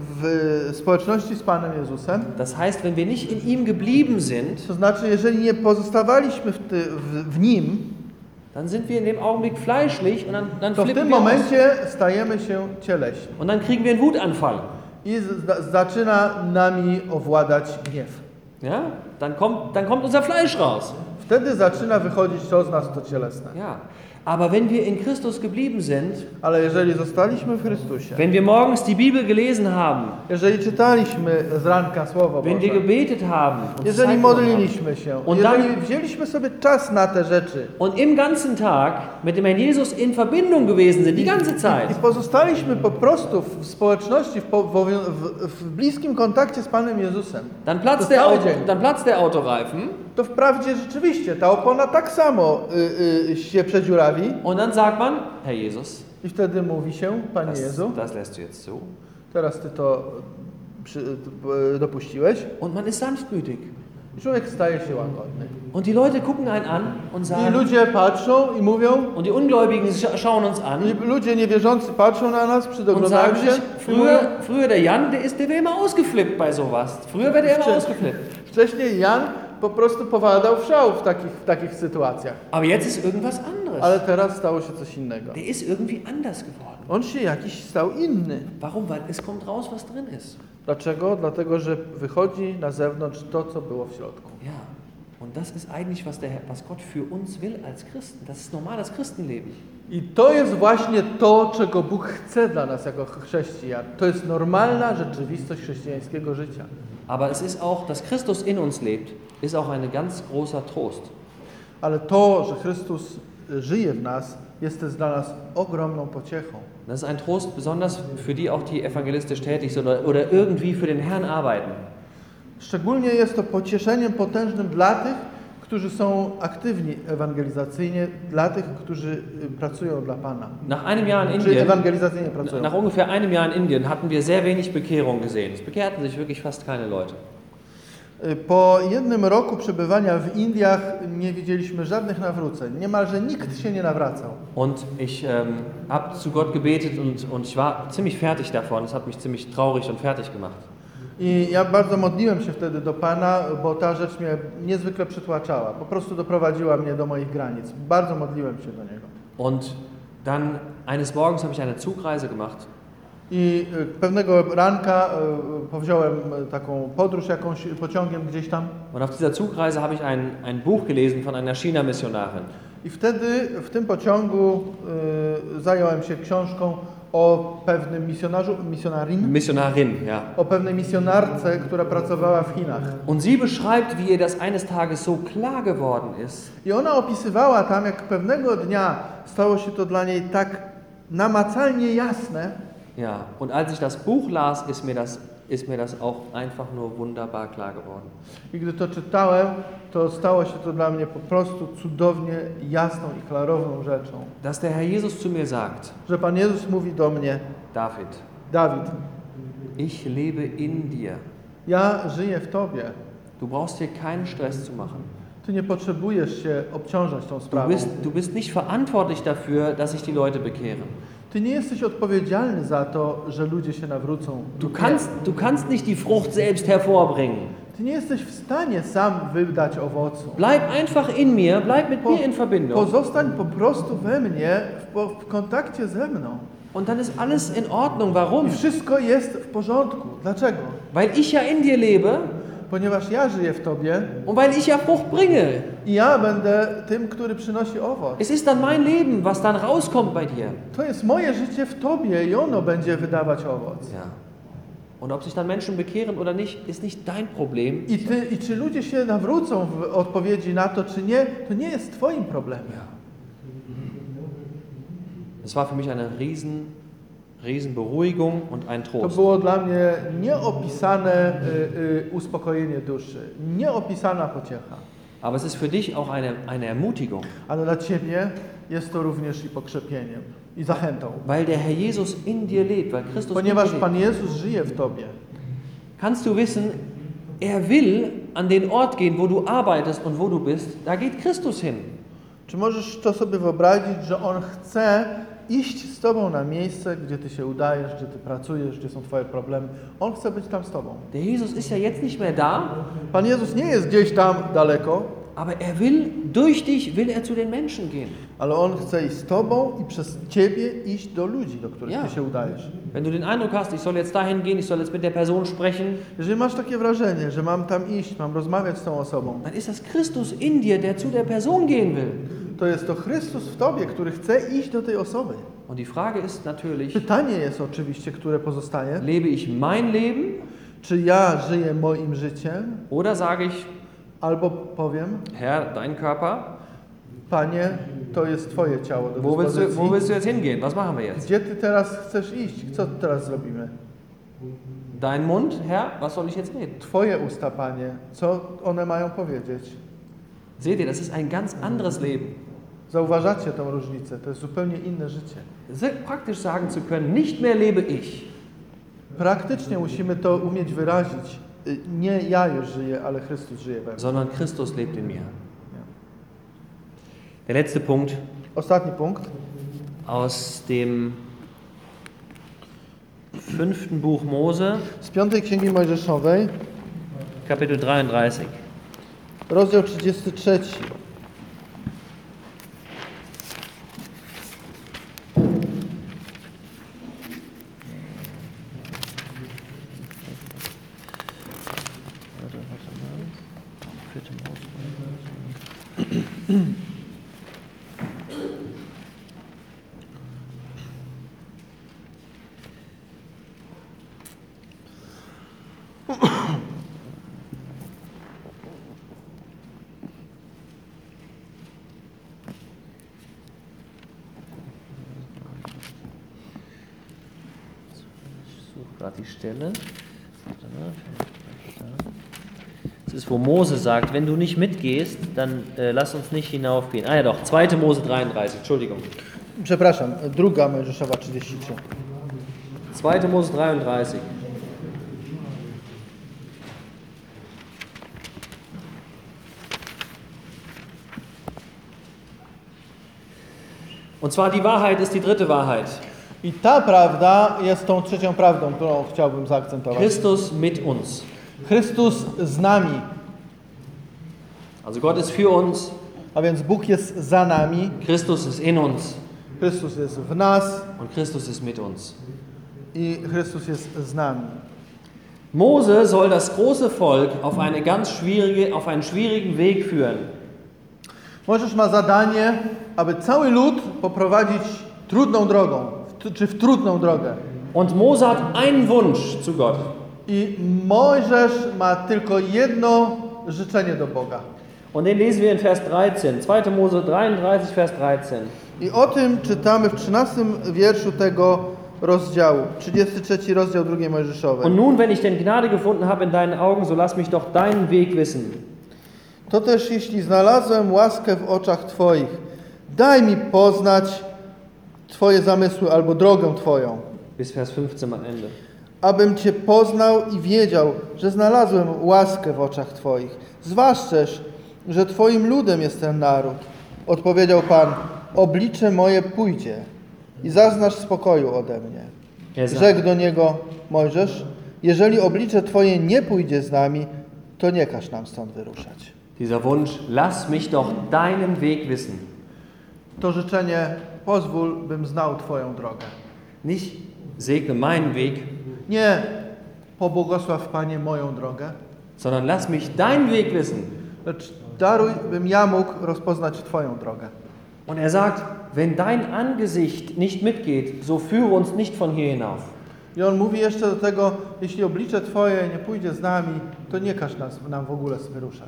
w społeczności z Panem Jezusem, das heißt, wenn wir nicht in ihm geblieben sind, to znaczy, jeżeli nie pozostawaliśmy w Nim, dann sind wir in dem Augenblick fleischlich und dann to w flippen tym wir aus. momencie stajemy się cieleśni. Und dann kriegen wir einen Wutanfall. I zaczyna nami owładać gniew. Ja? Dann kommt unser Fleisch raus. Wtedy zaczyna wychodzić to z nas, to cielesne. Ja. Aber wenn wir in Christus geblieben sind, Ale jeżeli zostaliśmy w Chrystusie, wenn wir morgens die Bibel gelesen haben, jeżeli czytaliśmy z ranka Słowo wenn wir Boże, gebetet haben, uns jeżeli Zeit genommen haben, modliliśmy się, Und jeżeli dann- wzięliśmy sobie czas na te rzeczy und im ganzen Tag mit dem Herrn Jesus in Verbindung gewesen sind, die ganze i Zeit, pozostaliśmy po prostu w społeczności, w bliskim kontakcie z Panem Jezusem, dann platzt der Autoreifen to wprawdzie rzeczywiście ta opona tak samo się przedziurawi und dann sagt man, Herr Jesus, i wtedy mówi się, Panie Jezu, das lässt du jetzt zu. teraz Ty to dopuściłeś. Und man ist sanftmütig. I człowiek staje się łagodny. Und die Leute gucken einen an und I sagen, ludzie patrzą i mówią, und die Ungläubigen schauen uns an i ludzie niewierzący patrzą na nas, und przydoglądają sagen się sich, i mówią, früher der Jan, der wäre immer ausgeflippt bei sowas. Früher wäre der immer ausgeflippt. wcześniej Jan po prostu popadał w szał w takich sytuacjach. Aber jetzt ist irgendwas anderes. Ale teraz stało się coś innego. Der ist irgendwie anders geworden. On się jakiś stał inny. Warum? Weil es kommt raus, was drin ist. Dlaczego? Dlatego, że wychodzi na zewnątrz to, co było w środku. Ja. Und das ist eigentlich, was Gott für uns will als Christen. Das ist normales Christenleben. I to jest właśnie to, czego Bóg chce dla nas jako chrześcijan. To jest normalna rzeczywistość chrześcijańskiego życia. Aber es ist auch, dass Christus in uns lebt, ist auch ein ganz großer Trost. Ale to, że Chrystus żyje w nas, jest też dla nas ogromną pociechą. Das ist ein Trost, besonders für die auch, die evangelistisch tätig sind oder irgendwie für den Herrn arbeiten. Szczególnie jest to pocieszeniem potężnym dla tych, którzy są aktywni ewangelizacyjnie, dla tych, którzy pracują dla Pana. Nach einem Jahr in Czy Indien, ewangelizacyjnie pracują. nach ungefähr einem Jahr in Indien hatten wir sehr wenig Bekehrung gesehen. Es bekehrten sich wirklich fast keine Leute. Po jednym roku przebywania w Indiach nie widzieliśmy żadnych nawróceń. Niemalże nikt się nie nawracał. Und ich habe zu Gott gebetet und ich war ziemlich fertig davon. Es hat mich ziemlich traurig und fertig gemacht. I ja bardzo modliłem się wtedy do Pana, bo ta rzecz mnie niezwykle przytłaczała. Po prostu doprowadziła mnie do moich granic. Bardzo modliłem się do Niego. Und dann eines Morgens habe ich eine Zugreise gemacht. I pewnego ranka powziąłem taką podróż jakąś pociągiem gdzieś tam. Und auf dieser Zugreise habe ich ein Buch gelesen von einer China-Missionarin. I wtedy w tym pociągu zająłem się książką o pewnym Missionarin, ja. o pewnej misjonarce, która pracowała w Chinach. Und sie beschreibt, wie ihr das eines Tages so klar geworden ist, I ona opisywała tam, jak pewnego dnia stało się to dla niej tak namacalnie jasne. ja. Und als ich das Buch las, ist mir das auch einfach nur wunderbar klar geworden. I gdy to czytałem, to stało się to dla mnie po prostu cudownie jasną i klarowną rzeczą. Dass der Herr Jesus zu mir sagt, Że Pan Jezus mówi do mnie, David, Dawid, ich lebe in dir. ja żyję w Tobie. Du brauchst dir keinen Stress zu machen. Ty nie potrzebujesz się obciążać tą Du sprawą. bist nicht verantwortlich dafür, dass sich die Leute bekehren. Ty nie jesteś odpowiedzialny za to, że ludzie się nawrócą. Du kannst nicht die Frucht selbst hervorbringen. Ty nie jesteś w stanie sam wydać owocu. Bleib einfach in mir, bleib mit mir in Verbindung. Pozostań po prostu we mnie, w kontakcie ze mną. Und dann ist alles in Ordnung. Warum? I wszystko jest w porządku. Dlaczego? Weil ich ja in dir lebe Ponieważ ja żyję w Tobie und weil ich ja Frucht bringe. i ja będę tym, który przynosi owoc. Es ist dann mein Leben, was dann rauskommt bei dir. To jest moje życie w Tobie i ono będzie wydawać owoc. Ja. Und ob sich dann Menschen bekehren oder nicht, ist nicht dein Problem. I czy ludzie się nawrócą w odpowiedzi na to, czy nie, to nie jest Twoim problemem. Ja. Das war für mich eine riesen Beruhigung und ein To Trost. było dla mnie nieopisane uspokojenie duszy, nieopisana pociecha. Aber es ist für dich auch eine Ermutigung, Ale dla Ciebie jest to również i pokrzepieniem, i zachętą. weil der Herr Jesus in dir lebt, weil Christus in Ponieważ dir Pan lebt. Jezus żyje w Tobie. Kannst du wissen, er will an den Ort gehen, wo du arbeitest und wo du bist, da geht Christus hin. Czy możesz to sobie wyobrazić, że On chce iść z Tobą na miejsce, gdzie Ty się udajesz, gdzie Ty pracujesz, gdzie są Twoje problemy. On chce być tam z Tobą. Der Jesus ist ja jetzt nicht mehr da, Pan Jezus nie jest gdzieś tam daleko, aber er will, durch dich will er zu den Menschen gehen. ale On chce iść z Tobą i przez Ciebie iść do ludzi, do których Ja. Ty się udajesz. Wenn du den Eindruck hast, ich soll jetzt dahin gehen, ich soll jetzt mit der Person sprechen, Jeżeli masz takie wrażenie, że mam tam iść, mam rozmawiać z tą osobą, dann ist das Christus in dir, der zu der Person gehen will. to jest to Chrystus w Tobie, który chce iść do tej osoby. Und die Frage ist natürlich, Pytanie jest oczywiście, które pozostaje, lebe ich mein Leben czy ja żyję moim życiem, oder sage ich, albo powiem, Herr, dein Körper, Panie, to jest Twoje ciało do wo dyspozycji. willst du jetzt hingehen? Was machen wir jetzt? Gdzie Ty teraz chcesz iść? Co teraz zrobimy? Dein Mund, Herr, was soll ich jetzt reden? Twoje usta, Panie, co one mają powiedzieć? Seht ihr, das ist ein ganz anderes Leben. Zauważacie tą różnicę, to jest zupełnie inne życie. Sehr praktisch sagen zu können, nicht mehr lebe ich, Praktycznie musimy to umieć wyrazić. Nie ja już żyję, ale Chrystus żyje we mnie. sondern Christus lebt in mir. Der letzte Punkt Ostatni punkt. aus dem 5. Buch Mose, Z 5 Księgi Mojżeszowej, Kapitel 33. rozdział 33. Ich suche gerade die Stelle. Das ist, wo Mose sagt, wenn du nicht mitgehst, dann lass uns nicht hinaufgehen. Ah ja doch, 2. Mose 33, Entschuldigung. Przepraszam, 2 Mojżeszowa 33. 2. Mose 33. Und zwar die Wahrheit ist die dritte Wahrheit. I ta prawda jest tą trzecią prawdą, którą chciałbym zaakcentować. Christus mit uns. Chrystus z nami, Also Gott ist für uns, a więc Bóg jest za nami, Christus ist in uns Chrystus jest w nas und Christus ist mit uns. i Chrystus jest z nami. Mose soll das große Volk auf auf einen schwierigen Weg führen. Mojżesz ma zadanie, aby cały lud poprowadzić trudną drogą, czy w trudną drogę. Und Mose hat einen Wunsch zu Gott. I Mojżesz ma tylko jedno życzenie do Boga. Und den lesen wir in Vers 13. 2. Mose 33, Vers 13. I o tym czytamy w 13 wierszu tego rozdziału, 33 rozdział 2 Mojżeszowej. Und nun, wenn ich denn Gnade gefunden habe in deinen Augen, so lass mich doch deinen Weg wissen. To też jeśli znalazłem łaskę w oczach Twoich, daj mi poznać Twoje zamysły albo drogę Twoją, Bis Vers 15 am Ende. abym Cię poznał i wiedział, że znalazłem łaskę w oczach Twoich. Zwłaszczaż, że Twoim ludem jest ten naród. Odpowiedział Pan, oblicze moje pójdzie i zaznasz spokoju ode mnie. Er sagt, Rzekł do niego Mojżesz, jeżeli oblicze Twoje nie pójdzie z nami, to nie każ nam stąd wyruszać. dieser Wunsch, lass mich doch deinen Weg wissen. To życzenie, pozwól, bym znał Twoją drogę. Nicht segne meinen Weg, Nie pobłogosław, Panie, moją drogę, sondern lass mich deinen Weg wissen. lecz daruj, bym ja mógł rozpoznać Twoją drogę. Und er sagt, wenn dein Angesicht nicht mitgeht, so führe uns nicht von hier hinauf. I on mówi jeszcze do tego, jeśli oblicze Twoje nie pójdzie z nami, to nie każ nam w ogóle wyruszać.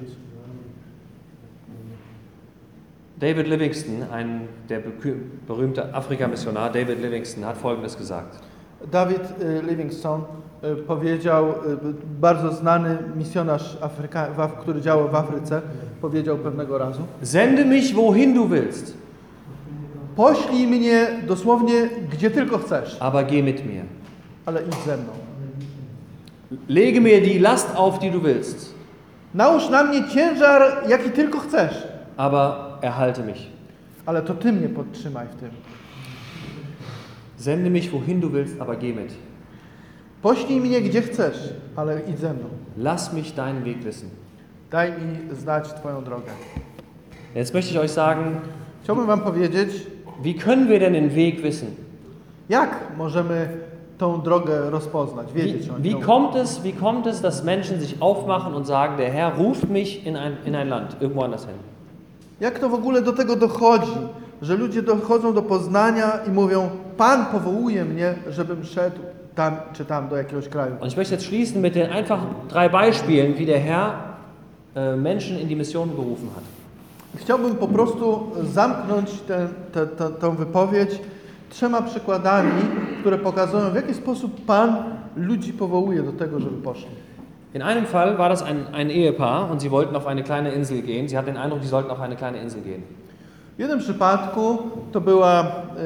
David Livingstone, der berühmte Afrika-Missionar David Livingstone, hat Folgendes gesagt. David Livingstone powiedział, bardzo znany misjonarz, który działał w Afryce, powiedział pewnego razu: Sende mich, wohin du willst, poślij mnie dosłownie gdzie tylko chcesz, aber geh mit mir. ale idź ze mną. Lege mir die Last auf, die du willst, Nałóż na mnie ciężar, jaki tylko chcesz, aber erhalte mich. ale to Ty mnie podtrzymaj w tym. Sende mich, wohin du willst, aber geh mit. Poślij mnie gdzie chcesz, ale idź ze mną. Lass mich deinen Weg wissen. Daj mi znać Twoją drogę. Jetzt möchte ich euch sagen, Chciałbym Wam powiedzieć, wie können wir denn den Weg wissen? jak możemy tą drogę rozpoznać, wiedzieć o niej. Wie kommt es, dass Menschen sich aufmachen und sagen, der Herr ruft mich in ein Land, irgendwo anders hin? Jak to w ogóle do tego dochodzi, że ludzie dochodzą do poznania i mówią: Pan powołuje mnie, żebym szedł tam czy tam do jakiegoś kraju. Und ich möchte jetzt schließen mit den einfach 3 Beispielen, wie der Herr Menschen in die Mission berufen hat. Chciałbym po prostu zamknąć tę wypowiedź 3 przykładami, które pokazują, w jaki sposób Pan ludzi powołuje do tego, żeby poszli. In einem Fall war das ein Ehepaar und sie wollten auf eine kleine Insel gehen. Sie hatten den Eindruck, sie sollten auf eine kleine Insel gehen. W jednym przypadku to była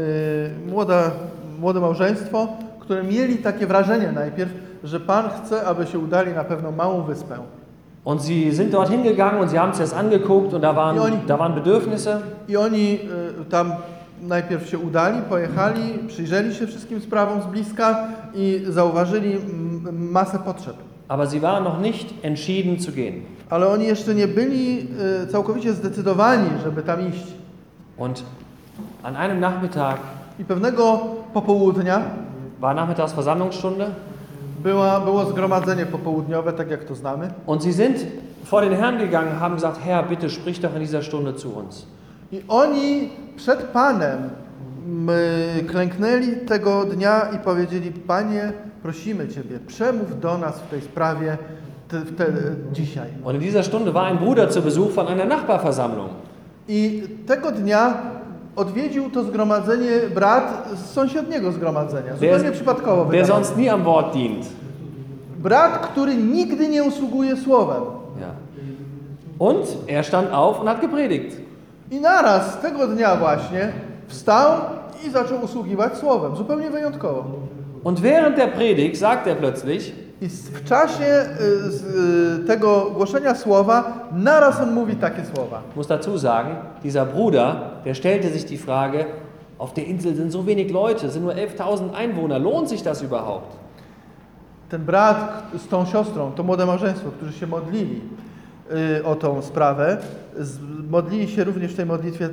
młode małżeństwo, które mieli takie wrażenie najpierw, że Pan chce, aby się udali na pewną małą wyspę. Und sie sind dort hingegangen und sie haben sich das angeguckt und da waren Bedürfnisse. I oni tam najpierw się udali, pojechali, przyjrzeli się wszystkim sprawom z bliska i zauważyli masę potrzeb. Aber sie waren noch nicht entschieden zu gehen. Ale oni jeszcze nie byli całkowicie zdecydowani, żeby tam iść. Und an einem Nachmittag I pewnego popołudnia war Nachmittagsversammlungsstunde było zgromadzenie popołudniowe, tak jak to znamy. und sie sind vor den Herrn gegangen und haben gesagt, Herr, bitte sprich doch in dieser Stunde zu uns. I oni przed Panem klęknęli tego dnia i powiedzieli: Panie, prosimy Ciebie, przemów do nas w tej sprawie dzisiaj. Und in dieser Stunde war ein Bruder zu Besuch von einer Nachbarversammlung. I tego dnia odwiedził to zgromadzenie brat z sąsiedniego zgromadzenia, zupełnie przypadkowo. Der wydawało. sonst nie am Wort dient. Brat, który nigdy nie usługuje słowem. Ja. Und er stand auf und hat gepredigt. I naraz tego dnia właśnie wstał i zaczął usługiwać słowem, zupełnie wyjątkowo. Und während der Predigt sagt er plötzlich, I w czasie tego głoszenia słowa naraz on mówi takie słowa. ich muss dazu sagen, dieser Bruder, der stellte sich die Frage, auf der Insel sind so wenig Leute, sind nur 11.000 Einwohner, lohnt sich das überhaupt? Ten brat z tą siostrą, to młode małżeństwo, którzy się modlili o tą sprawę, modlili się również w tej modlitwie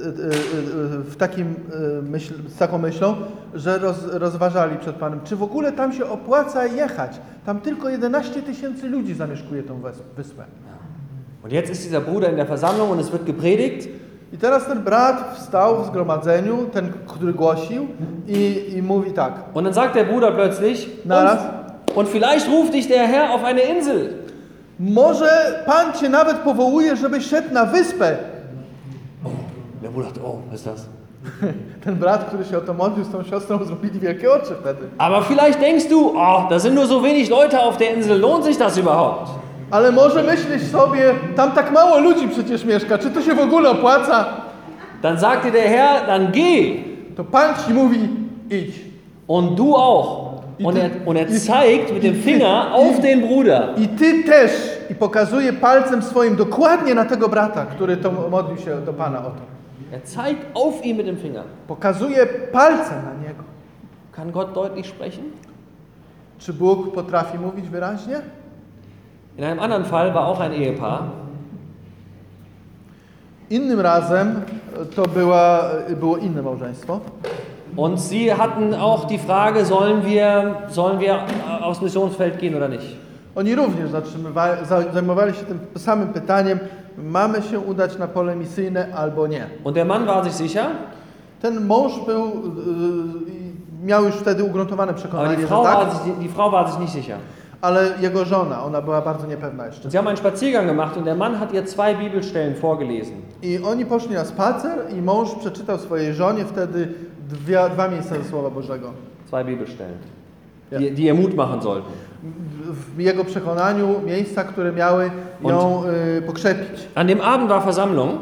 z taką myślą, że rozważali przed Panem, czy w ogóle tam się opłaca jechać. Tam tylko 11 000 ludzi zamieszkuje tą wyspę. Und jetzt ist dieser Bruder in der Versammlung und es wird gepredigt. I teraz ten brat wstał w zgromadzeniu, ten, który głosił i mówi tak. Und dann sagt der Bruder plötzlich, Naraz. und vielleicht ruft dich der Herr auf eine Insel. Może Pan Cię nawet powołuje, żebyś szedł na wyspę. Der Bruder dachte, oh, was ist das? Ten brat, który się o to modlił z tą siostrą, zrobili wielkie oczy wtedy. Aber vielleicht denkst du, oh, da sind nur so wenig Leute auf der Insel, lohnt sich das überhaupt? Ale może myślisz sobie, tam tak mało ludzi przecież mieszka, czy to się w ogóle opłaca? Dann sagt dir der Herr, dann geh. To Pan Ci mówi, idź. Und du auch. Und er zeigt mit dem Finger auf den Bruder. I Ty też. I pokazuje palcem swoim dokładnie na tego brata, który to modlił się do Pana o to. Er zeigt auf ihn mit dem Finger. Pokazuje palcem na niego. Kann Gott deutlich sprechen? Czy Bóg potrafi mówić wyraźnie? In einem anderen Fall war auch ein Ehepaar. Innym razem to było inne małżeństwo. Und sie hatten auch die Frage, sollen wir aufs Missionsfeld gehen oder nicht? Oni również zajmowali się tym samym pytaniem, mamy się udać na pole misyjne albo nie. Und der Mann war sich sicher, Ten mąż miał już wtedy ugruntowane aber przekonanie, die że Frau, tak, die Frau war sich nicht sicher. ale jego żona, ona była bardzo niepewna jeszcze. Sie haben einen Spaziergang gemacht und der Mann hat ihr 2 Bibelstellen vorgelesen. I oni poszli na spacer i mąż przeczytał swojej żonie wtedy dwa miejsca ze Słowa Bożego. 2 Bibelstellen, Ja. die ihr Mut machen sollten. W jego przekonaniu miejsca, które miały ją pokrzepić. An dem Abend war Versammlung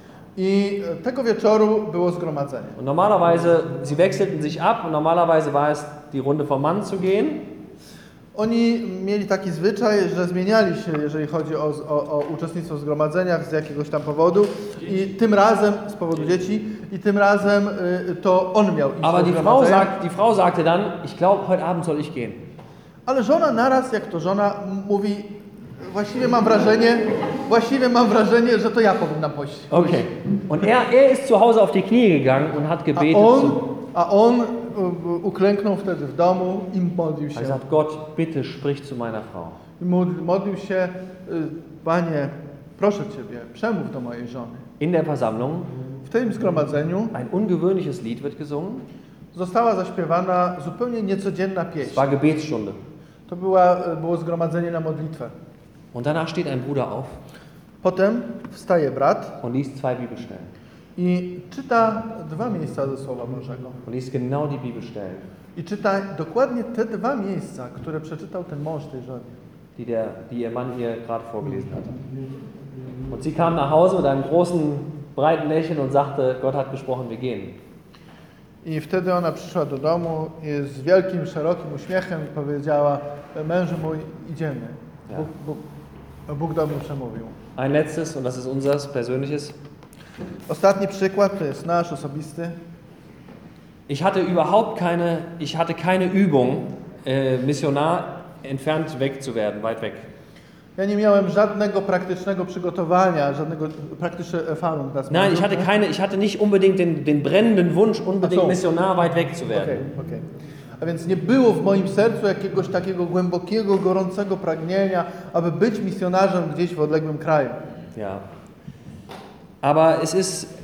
I tego wieczoru było zgromadzenie. und normalerweise, sie wechselten sich ab und normalerweise war es die Runde vom Mann zu gehen. Oni mieli taki zwyczaj, że zmieniali się, jeżeli chodzi o uczestnictwo w zgromadzeniach z jakiegoś tam powodu. I tym razem, z powodu dzieci, i tym razem to on miał iść Aber na zgromadzenie. die Frau sagte dann, ich glaube, heute Abend soll ich gehen. Ale żona naraz, jak to żona, mówi, właściwie mam wrażenie, że to ja powinnam pójść. Okay. Und er ist zu Hause auf die Knie gegangen und hat gebetet. A on uklęknął wtedy w domu i modlił Er się. hat gesagt, Gott, bitte sprich zu meiner Frau. I modlił się, Panie, proszę Ciebie, przemów do mojej żony. In der Versammlung, W tym zgromadzeniu ein ungewöhnliches Lied wird gesungen. została zaśpiewana zupełnie niecodzienna Es pieśń. war Gebetsstunde. To było zgromadzenie na modlitwę. Und danach steht ein Bruder auf Potem wstaje brat und liest 2 Bibelstellen. i czyta 2 miejsca ze Słowa Bożego. Und liest genau die Bibelstellen, I czyta dokładnie te 2 miejsca, które przeczytał ten mąż tej żonie. die ihr Mann ihr gerade vorgelesen hat. Und sie kam nach Hause mit einem großen, breiten Lächeln und sagte, Gott hat gesprochen, wir gehen. I wtedy ona przyszła do domu i z wielkim, szerokim uśmiechem powiedziała, mężu mój, idziemy. Ja. Bóg do mnie przemówił. Ein letztes, und das ist unseres persönliches. Ostatni przykład to jest nasz osobisty. Ich hatte keine Übung, Missionar entfernt weg zu werden, weit weg. Ja nie miałem żadnego praktycznego przygotowania, żadnego praktycznego Erfahrung. Nein, ich hatte nicht unbedingt den brennenden Wunsch, unbedingt Ach so. Missionar weit weg zu werden. Okay. A więc nie było w moim sercu jakiegoś takiego głębokiego, gorącego pragnienia, aby być misjonarzem gdzieś w odległym kraju. Ja. Aber es ist,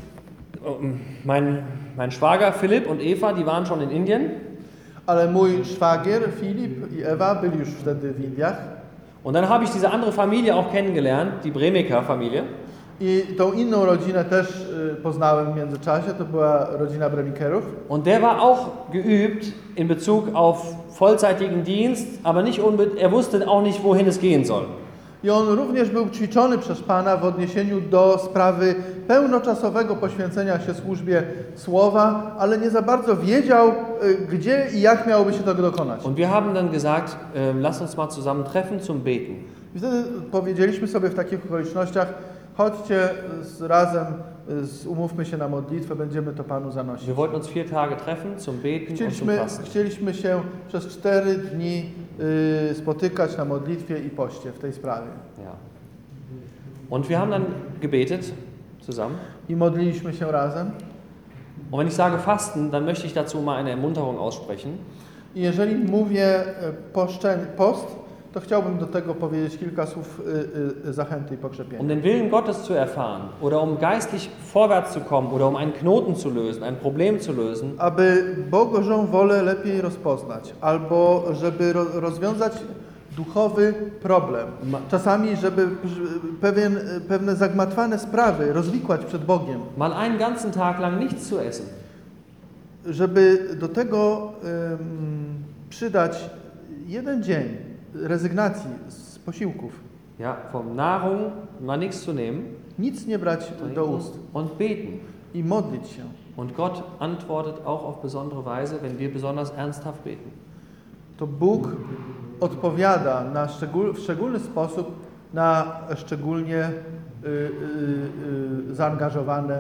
mein Schwager Philipp und Eva, die waren schon in Indien. Ale mój szwagier Filip i Ewa byli już wtedy w Indiach. Und dann habe ich diese andere Familie auch kennengelernt, die Bremeker Familie. I tą inną rodzinę też poznałem w międzyczasie, to była rodzina Bremikerów. Und der war auch geübt in Bezug auf vollzeitigen Dienst, aber nicht er wusste auch nicht, wohin es gehen soll. I on również był ćwiczony przez Pana w odniesieniu do sprawy pełnoczasowego poświęcenia się służbie Słowa, ale nie za bardzo wiedział, gdzie i jak miałoby się tego dokonać. Und wir haben dann gesagt, lass uns mal zusammen treffen zum Beten. I wtedy powiedzieliśmy sobie w takich okolicznościach, chodźcie razem, umówmy się na modlitwę, będziemy to Panu zanosić. Wir wollten uns 4 Tage treffen zum Beten und zum Fasten. Chcieliśmy się przez 4 dni spotykać na modlitwie i poście w tej sprawie. Ja. Und wir haben dann gebetet zusammen. I modliliśmy się razem. Und wenn ich sage Fasten, dann möchte ich dazu mal eine Ermunterung aussprechen. I jeżeli mówię post, to chciałbym do tego powiedzieć kilka słów zachęty i pokrzepienia. Um den Willen Gottes zu erfahren oder um geistlich vorwärts zu kommen oder um einen Knoten zu lösen, ein Problem zu lösen, Aby Bożą wolę lepiej rozpoznać, albo żeby rozwiązać duchowy problem. Czasami, żeby pewne zagmatwane sprawy rozwikłać przed Bogiem. mal einen ganzen Tag lang nichts zu essen. Żeby do tego przydać 1 dzień rezygnacji z posiłków. Ja, von Nahrung mal nichts zu nehmen Nic nie brać do ust und beten. i modlić się. Und Gott antwortet auch auf besondere Weise, wenn wir besonders ernsthaft beten. To Bóg odpowiada w szczególny sposób na szczególnie zaangażowane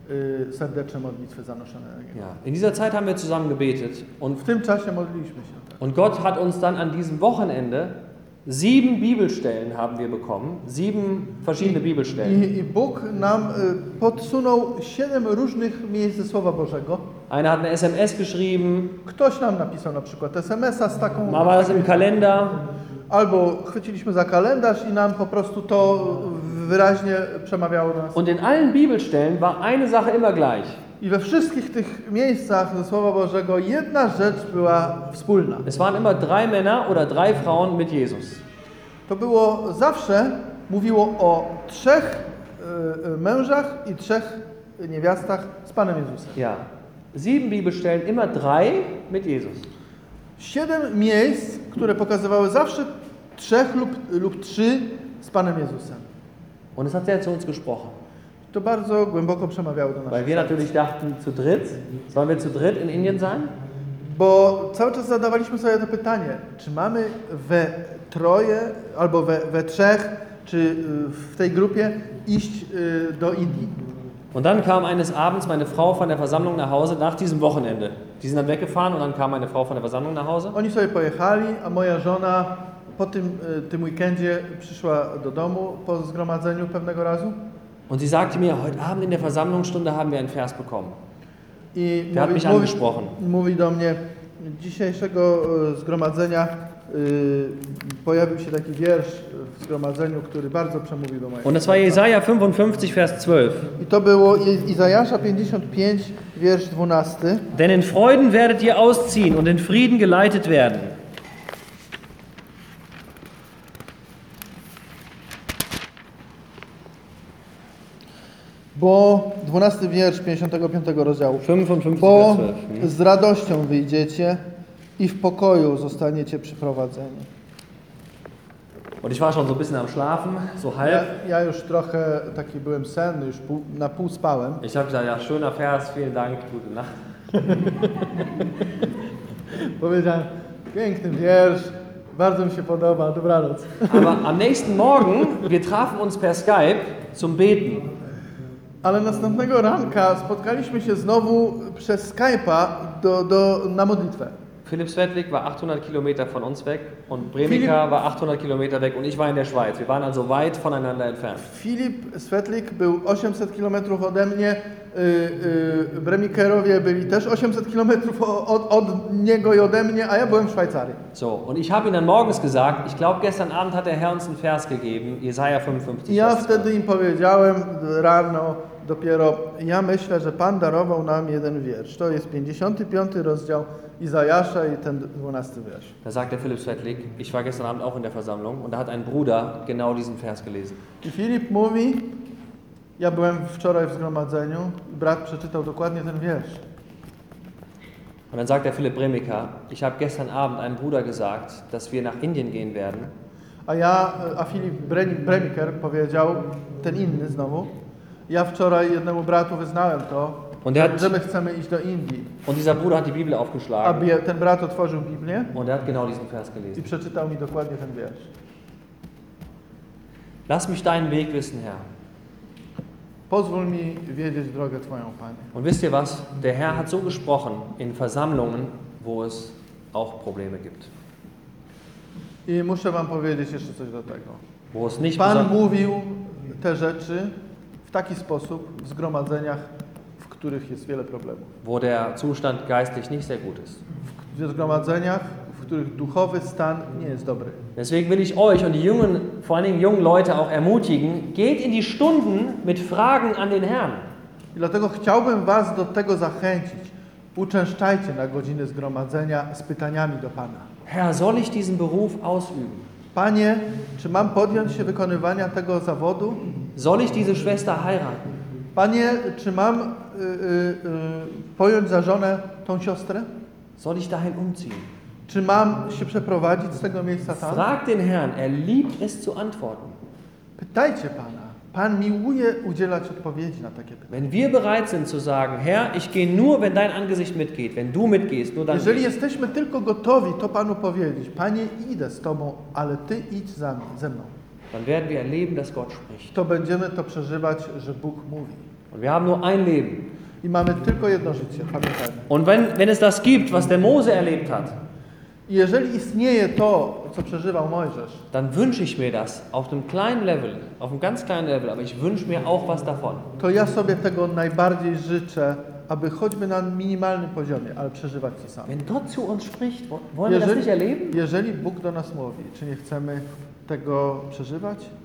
serdeczne modlitwy zanoszone na Niego. Ja. In dieser Zeit haben wir zusammen gebetet und W tym czasie modliliśmy się. Tak. Und Gott hat uns dann an diesem Wochenende 7 Bibelstellen haben wir bekommen, 7 verschiedene Bibelstellen. I Bóg nam podsunął 7 różnych miejsc ze Słowa Bożego. Einer hat eine SMS geschrieben, Ktoś nam napisał na przykład SMS-a z taką... mal war das im Kalender. Albo chwyciliśmy za kalendarz i nam po prostu to wyraźnie przemawiało do nas. Und in allen Bibelstellen war eine Sache immer gleich. I we wszystkich tych miejscach ze Słowa Bożego jedna rzecz była wspólna. Es waren immer 3 Männer oder 3 Frauen mit Jesus. To było zawsze, mówiło o 3 mężach i 3 niewiastach z Panem Jezusem. Ja. 7 Bibelstellen, immer 3 mit Jesus. 7 miejsc, które pokazywały zawsze 3 lub 3 z Panem Jezusem. Und es hat sehr zu uns gesprochen. To bardzo głęboko przemawiało do nas. Weil wir natürlich dachten, zu dritt, sollen wir zu dritt in Indien sein? Bo cały czas zadawaliśmy sobie to pytanie, czy mamy we 3 albo we 3, czy w tej grupie iść do Indii. Und dann kam eines Abends meine Frau von der Versammlung nach Hause nach diesem Wochenende. Die sind dann weggefahren und dann kam meine Frau von der Versammlung nach Hause. Oni sobie pojechali, a moja żona po tym weekendzie przyszła do domu po zgromadzeniu pewnego razu. Und sie sagte mir, heute Abend in der Versammlungsstunde haben wir einen Vers bekommen. I Der hat mich angesprochen. mówi do mnie, dzisiejszego zgromadzenia pojawił się taki wiersz w zgromadzeniu, który bardzo przemówił do mojego Und das war Jesaja 55, Vers 12. I to było Izajasza 55, wiersz 12. Denn in Freuden werdet ihr ausziehen und in Frieden geleitet werden. Bo 12 wiersz 55 rozdziału. 55, Bo Vers 12. z radością wyjdziecie i w pokoju zostaniecie przyprowadzeni. Und ich war schon so ein bisschen am Schlafen, so halb. Ja już trochę taki byłem senny, już na pół spałem. Ich habe gesagt, ja, schöner Vers, vielen Dank, gute Nacht. Powiedziałem, piękny wiersz, bardzo mi się podoba, dobranoc. Aber am nächsten Morgen, wir trafen uns per Skype zum Beten. Ale następnego ranka spotkaliśmy się znowu przez Skype'a na modlitwę. Philipp Svetlik war 800 Kilometer von uns weg und Bremika war 800 Kilometer weg und ich war in der Schweiz. Wir waren also weit voneinander entfernt. Filip Svetlik był 800 km ode mnie, Bremikerowie byli też 800 km od niego i ode mnie, a ja byłem w Szwajcarii. So, und ich habe ihm dann morgens gesagt, ich glaube gestern Abend hat der Herr uns einen Vers gegeben, Jesaja 55. I ja Vers 12. wtedy im powiedziałem rano dopiero, ja myślę, że Pan darował nam jeden wiersz. To jest 55 rozdział Izajasza i ten 12 wiersz. Da sagt der Philipp Svetlik, ich war gestern Abend auch in der Versammlung und da hat ein Bruder genau diesen Vers gelesen. I Filip mówi, ja byłem wczoraj w zgromadzeniu, brat przeczytał dokładnie ten wiersz. Und dann sagt der Philipp Bremika, ich habe gestern Abend einem Bruder gesagt, dass wir nach Indien gehen werden. A Filip Bremiker powiedział, ten inny znowu, ja wczoraj jednemu bratu wyznałem to, że my chcemy iść do Indii. Und dieser Bruder hat die Bibel aufgeschlagen. A ten brat otworzył Biblię Und er hat genau diesen Vers i gelesen. przeczytał mi dokładnie ten wiersz. Lass mich deinen Weg wissen, Herr. Pozwól mi wiedzieć drogę Twoją, Panie. Und wisst ihr was? Der Herr hat so gesprochen in Versammlungen, wo es auch Probleme gibt. I muszę Wam powiedzieć jeszcze coś do tego. Wo es nicht Pan beson- mówił te rzeczy w taki sposób w zgromadzeniach, w których jest wiele problemów. wo der Zustand geistlich nicht sehr gut ist. W zgromadzeniach, w których duchowy stan nie jest dobry. Deswegen will ich euch und die jungen, vor allen Dingen jungen Leute auch ermutigen, geht in die Stunden mit Fragen an den Herrn. I dlatego chciałbym Was do tego zachęcić. Uczęszczajcie na godziny zgromadzenia z pytaniami do Pana. Herr, soll ich diesen Beruf ausüben? Panie, czy mam podjąć się wykonywania tego zawodu? Soll ich diese Schwester heiraten? Panie, czy mam pojąć za żonę tą siostrę? Soll ich dahin umziehen? Czy mam się przeprowadzić z tego miejsca tam? Frag den Herrn, er liebt es zu antworten. Pytajcie Pana. Pan miłuje udzielać odpowiedzi na takie pytania. Wenn wir bereit sind zu sagen, Herr, ich gehe nur, wenn dein Angesicht mitgeht, wenn du mitgehst, nur dann Jeżeli gehe ich. jesteśmy tylko gotowi to Panu powiedzieć, Panie, idę z Tobą, ale Ty idź ze mną, Dann werden wir erleben, dass Gott spricht. to będziemy to przeżywać, że Bóg mówi. Und wir haben nur ein Leben. I mamy tylko jedno życie, pamiętajmy. Und wenn es das gibt, was der Mose erlebt hat, I jeżeli istnieje to, co przeżywał Mojżesz, dann wünsche ich mir das auf einem kleinen Level, auf einem ganz kleinen Level, aber ich wünsche mir auch was davon. to ja sobie tego najbardziej życzę, aby choćby na minimalnym poziomie, ale przeżywać to samo. Wenn Gott zu uns spricht, wollen wir das nicht erleben? Jeżeli Bóg do nas mówi, czy nie chcemy tego przeżywać?